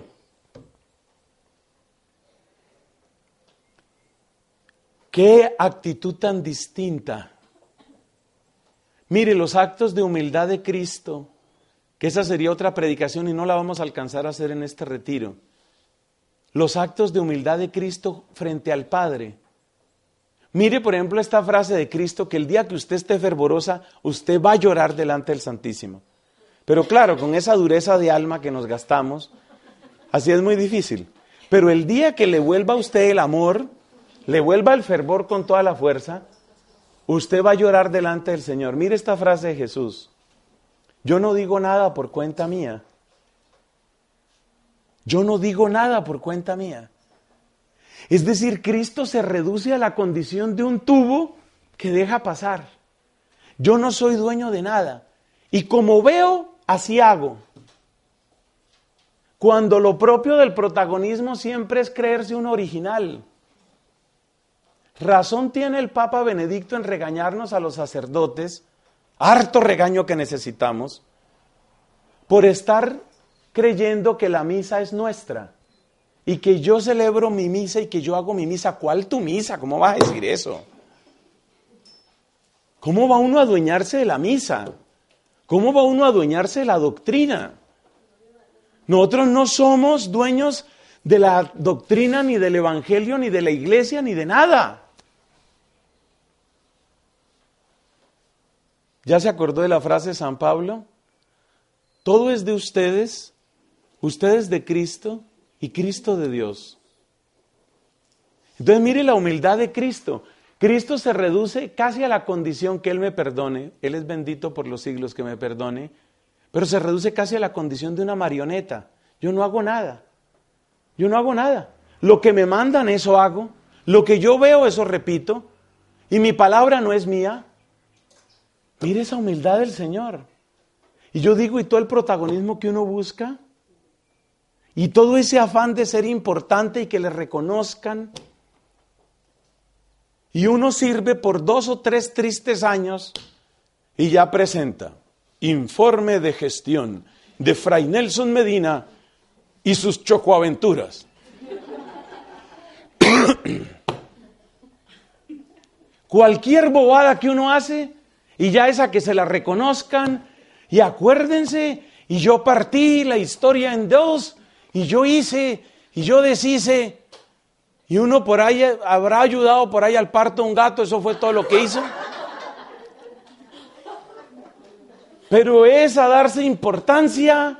[SPEAKER 1] ¡Qué actitud tan distinta! Mire, los actos de humildad de Cristo, que esa sería otra predicación y no la vamos a alcanzar a hacer en este retiro. Los actos de humildad de Cristo frente al Padre. Mire, por ejemplo, esta frase de Cristo, que el día que usted esté fervorosa, usted va a llorar delante del Santísimo. Pero claro, con esa dureza de alma que nos gastamos, así es muy difícil. Pero el día que le vuelva a usted el amor, le vuelva el fervor con toda la fuerza, usted va a llorar delante del Señor. Mire esta frase de Jesús. Yo no digo nada por cuenta mía. Yo no digo nada por cuenta mía. Es decir, Cristo se reduce a la condición de un tubo que deja pasar. Yo no soy dueño de nada. Y como veo, así hago. Cuando lo propio del protagonismo siempre es creerse un original. Razón tiene el Papa Benedicto en regañarnos a los sacerdotes, harto regaño que necesitamos, por estar creyendo que la misa es nuestra y que yo celebro mi misa y que yo hago mi misa. ¿Cuál tu misa? ¿Cómo vas a decir eso? ¿Cómo va uno a adueñarse de la misa? ¿Cómo va uno a adueñarse de la doctrina? Nosotros no somos dueños de la doctrina, ni del evangelio, ni de la iglesia, ni de nada. ¿Ya se acordó de la frase de San Pablo? Todo es de ustedes, ustedes de Cristo y Cristo de Dios. Entonces mire la humildad de Cristo. Cristo se reduce casi a la condición que Él me perdone. Él es bendito por los siglos que me perdone. Pero se reduce casi a la condición de una marioneta. Yo no hago nada. Yo no hago nada. Lo que me mandan, eso hago. Lo que yo veo, eso repito. Y mi palabra no es mía. Mire esa humildad del Señor. Y yo digo, ¿y todo el protagonismo que uno busca? Y todo ese afán de ser importante y que le reconozcan. Y uno sirve por dos o tres tristes años y ya presenta informe de gestión de Fray Nelson Medina y sus chocoaventuras. Cualquier bobada que uno hace y ya esa que se la reconozcan y acuérdense, y yo partí la historia en dos y yo hice, y yo deshice, y uno por ahí habrá ayudado por ahí al parto de un gato, eso fue todo lo que hizo. Pero es a darse importancia.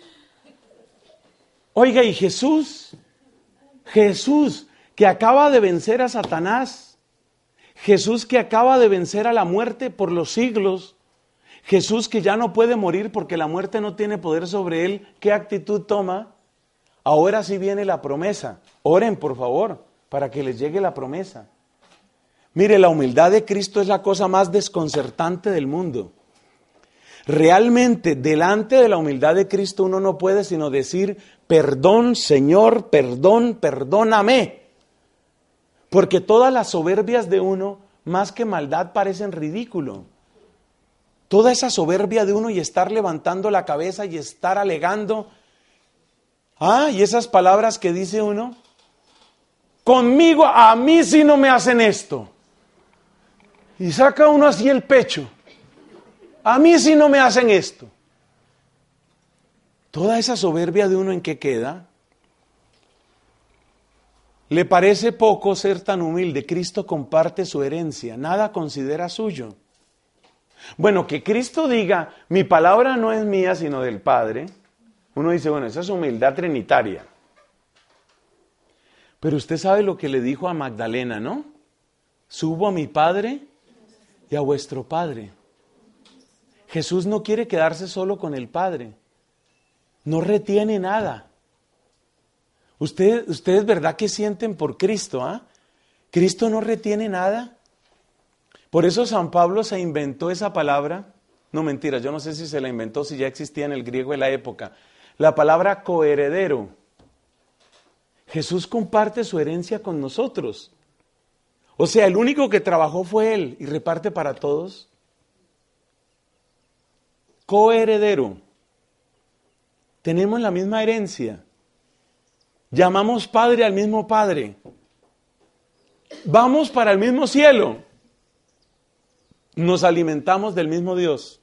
[SPEAKER 1] Oiga, y Jesús, Jesús que acaba de vencer a Satanás, Jesús que acaba de vencer a la muerte por los siglos, Jesús que ya no puede morir porque la muerte no tiene poder sobre él, ¿qué actitud toma? Ahora sí viene la promesa. Oren, por favor, para que les llegue la promesa. Mire, la humildad de Cristo es la cosa más desconcertante del mundo. Realmente, delante de la humildad de Cristo uno no puede sino decir, perdón, Señor, perdón, perdóname. Porque todas las soberbias de uno, más que maldad, parecen ridículo. Toda esa soberbia de uno y estar levantando la cabeza y estar alegando. Ah, y esas palabras que dice uno, conmigo, a mí sí no me hacen esto. Y saca uno así el pecho. A mí sí no me hacen esto. Toda esa soberbia de uno, ¿en qué queda? ¿Le parece poco ser tan humilde? Cristo comparte su herencia, nada considera suyo. Bueno, que Cristo diga, mi palabra no es mía sino del Padre. Uno dice, bueno, esa es humildad trinitaria. Pero usted sabe lo que le dijo a Magdalena, ¿no? Subo a mi Padre y a vuestro Padre. Jesús no quiere quedarse solo con el Padre. No retiene nada. Ustedes, ustedes ¿verdad que sienten por Cristo? ¿Ah? Cristo no retiene nada. Por eso San Pablo se inventó esa palabra. No, mentira, yo no sé si se la inventó, si ya existía en el griego de la época. La palabra coheredero. Jesús comparte su herencia con nosotros. O sea, el único que trabajó fue Él y reparte para todos. Coheredero. Tenemos la misma herencia. Llamamos Padre al mismo Padre. Vamos para el mismo cielo. Nos alimentamos del mismo Dios.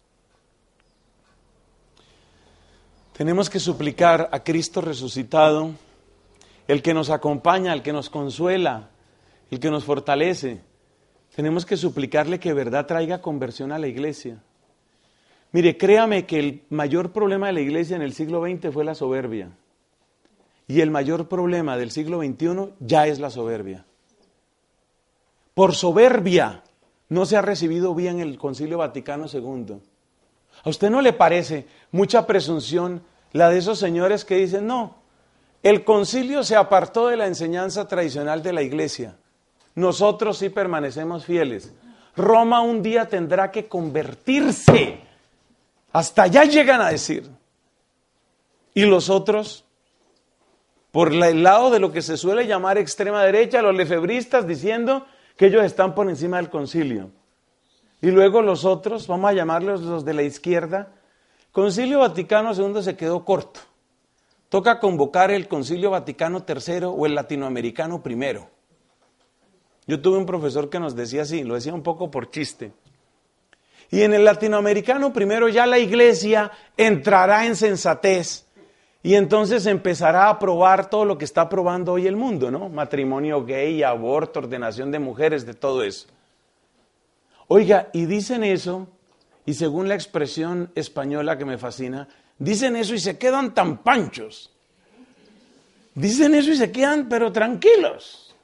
[SPEAKER 1] Tenemos que suplicar a Cristo resucitado, el que nos acompaña, el que nos consuela, el que nos fortalece. Tenemos que suplicarle que de verdad traiga conversión a la iglesia. Mire, créame que el mayor problema de la iglesia en el siglo veinte fue la soberbia. Y el mayor problema del siglo veintiuno ya es la soberbia. Por soberbia no se ha recibido bien el Concilio Vaticano segundo. ¿A usted no le parece mucha presunción la de esos señores que dicen, no, el concilio se apartó de la enseñanza tradicional de la iglesia, nosotros sí permanecemos fieles, Roma un día tendrá que convertirse, hasta allá llegan a decir, y los otros, por el lado de lo que se suele llamar extrema derecha, los lefebristas diciendo que ellos están por encima del concilio. Y luego los otros, vamos a llamarlos los de la izquierda, Concilio Vaticano segundo se quedó corto. Toca convocar el Concilio Vaticano tercero o el Latinoamericano primero. Yo tuve un profesor que nos decía así, lo decía un poco por chiste. Y en el Latinoamericano primero ya la iglesia entrará en sensatez y entonces empezará a aprobar todo lo que está aprobando hoy el mundo, ¿no? Matrimonio gay, aborto, ordenación de mujeres, de todo eso. Oiga, y dicen eso, y según la expresión española que me fascina, dicen eso y se quedan tan panchos. Dicen eso y se quedan, pero tranquilos.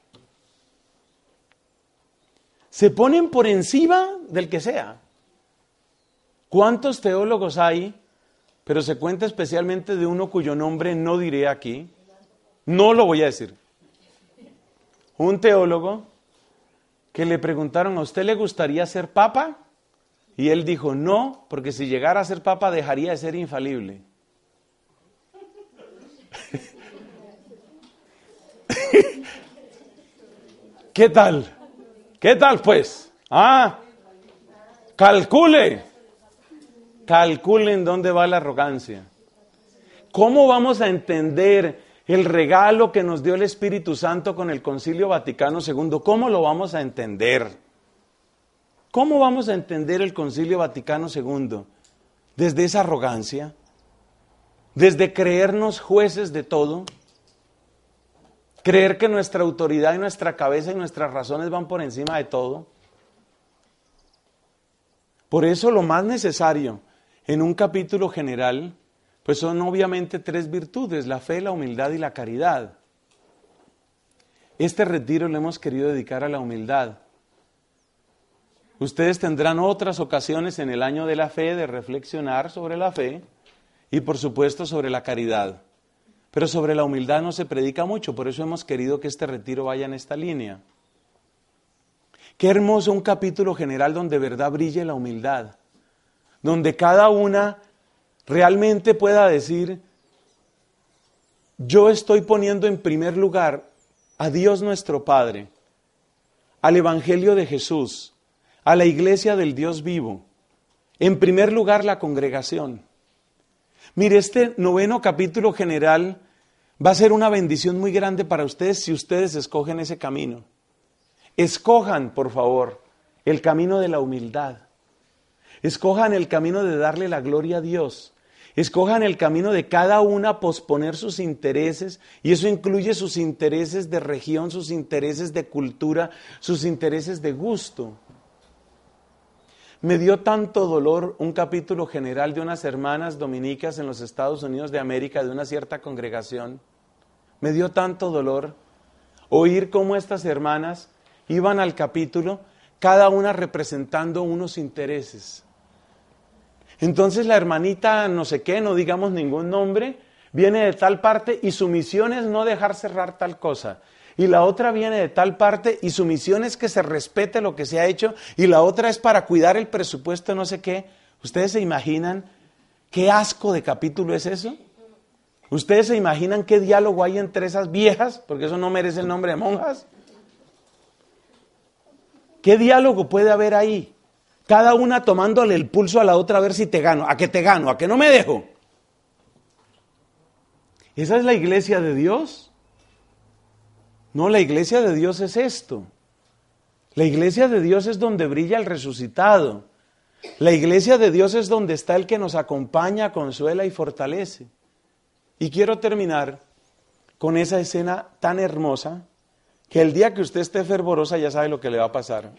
[SPEAKER 1] Se ponen por encima del que sea. ¿Cuántos teólogos hay? Pero se cuenta especialmente de uno cuyo nombre no diré aquí. No lo voy a decir. Un teólogo que le preguntaron, ¿a usted le gustaría ser papa? Y él dijo, no, porque si llegara a ser papa dejaría de ser infalible. ¿Qué tal? ¿Qué tal pues? Ah, calcule. Calculen dónde va la arrogancia. ¿Cómo vamos a entender el regalo que nos dio el Espíritu Santo con el Concilio Vaticano segundo? ¿Cómo lo vamos a entender? ¿Cómo vamos a entender el Concilio Vaticano segundo? Desde esa arrogancia. desde creernos jueces de todo, creer que nuestra autoridad y nuestra cabeza y nuestras razones van por encima de todo. Por eso lo más necesario en un capítulo general, pues son obviamente tres virtudes: la fe, la humildad y la caridad. Este retiro lo hemos querido dedicar a la humildad. Ustedes tendrán otras ocasiones en el año de la fe de reflexionar sobre la fe y por supuesto sobre la caridad. Pero sobre la humildad no se predica mucho, por eso hemos querido que este retiro vaya en esta línea. Qué hermoso un capítulo general donde de verdad brille la humildad, donde cada una realmente pueda decir: yo estoy poniendo en primer lugar a Dios nuestro Padre, al Evangelio de Jesús, a la iglesia del Dios vivo, en primer lugar la congregación. Mire, este noveno capítulo general va a ser una bendición muy grande para ustedes si ustedes escogen ese camino. Escojan, por favor, el camino de la humildad. Escojan el camino de darle la gloria a Dios. Escojan el camino de cada una posponer sus intereses, y eso incluye sus intereses de región, sus intereses de cultura, sus intereses de gusto. Me dio tanto dolor un capítulo general de unas hermanas dominicas en los Estados Unidos de América, de una cierta congregación. Me dio tanto dolor oír cómo estas hermanas iban al capítulo, cada una representando unos intereses. Entonces la hermanita no sé qué, no digamos ningún nombre, viene de tal parte y su misión es no dejar cerrar tal cosa. Y la otra viene de tal parte y su misión es que se respete lo que se ha hecho, y la otra es para cuidar el presupuesto no sé qué. ¿Ustedes se imaginan qué asco de capítulo es eso? ¿Ustedes se imaginan qué diálogo hay entre esas viejas? Porque eso no merece el nombre de monjas. ¿Qué diálogo puede haber ahí? Cada una tomándole el pulso a la otra a ver si te gano, a que te gano, a que no me dejo. ¿Esa es la iglesia de Dios? No, la iglesia de Dios es esto. La iglesia de Dios es donde brilla el resucitado. La iglesia de Dios es donde está el que nos acompaña, consuela y fortalece. Y quiero terminar con esa escena tan hermosa que el día que usted esté fervorosa ya sabe lo que le va a pasar.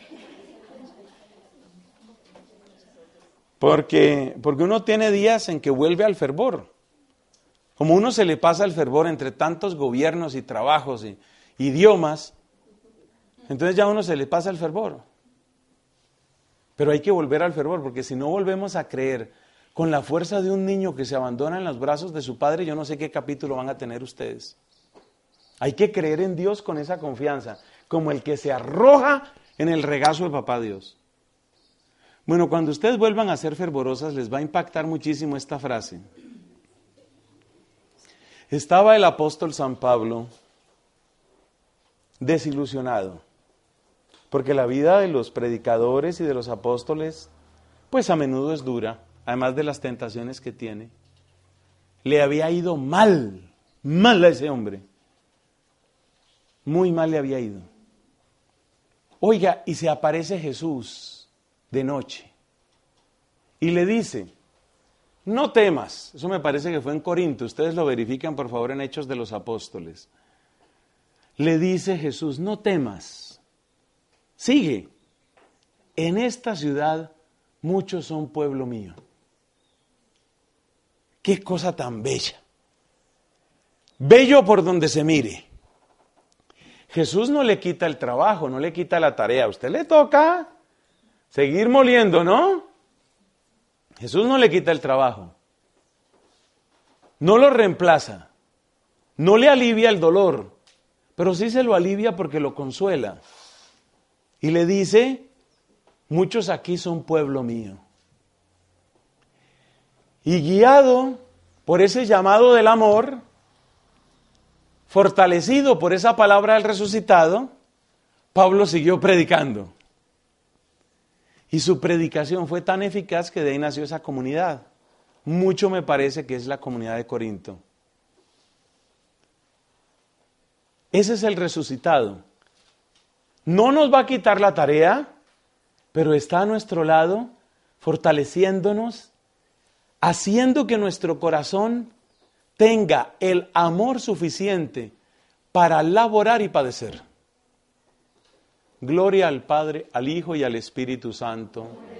[SPEAKER 1] Porque, porque uno tiene días en que vuelve al fervor. Como uno se le pasa el fervor entre tantos gobiernos y trabajos y idiomas, entonces ya a uno se le pasa el fervor. Pero hay que volver al fervor, porque si no volvemos a creer con la fuerza de un niño que se abandona en los brazos de su padre, yo no sé qué capítulo van a tener ustedes. Hay que creer en Dios con esa confianza, como el que se arroja en el regazo de papá Dios. Bueno, cuando ustedes vuelvan a ser fervorosas, les va a impactar muchísimo esta frase. Estaba el apóstol San Pablo desilusionado, porque la vida de los predicadores y de los apóstoles, pues a menudo es dura, además de las tentaciones que tiene. Le había ido mal, mal a ese hombre, muy mal le había ido. Oiga, y se aparece Jesús de noche y le dice: no temas. Eso me parece que fue en Corinto, ustedes lo verifican por favor en Hechos de los Apóstoles. Le dice Jesús: no temas, sigue, en esta ciudad muchos son pueblo mío. Qué cosa tan bella, bello por donde se mire. Jesús no le quita el trabajo, no le quita la tarea, a usted le toca seguir moliendo, ¿no? Jesús no le quita el trabajo, no lo reemplaza, no le alivia el dolor, pero sí se lo alivia porque lo consuela. Y le dice: muchos aquí son pueblo mío. Y guiado por ese llamado del amor, fortalecido por esa palabra del resucitado, Pablo siguió predicando. Y su predicación fue tan eficaz que de ahí nació esa comunidad. Mucho me parece que es la comunidad de Corinto. Ese es el resucitado. No nos va a quitar la tarea, pero está a nuestro lado, fortaleciéndonos, haciendo que nuestro corazón tenga el amor suficiente para laborar y padecer. Gloria al Padre, al Hijo y al Espíritu Santo.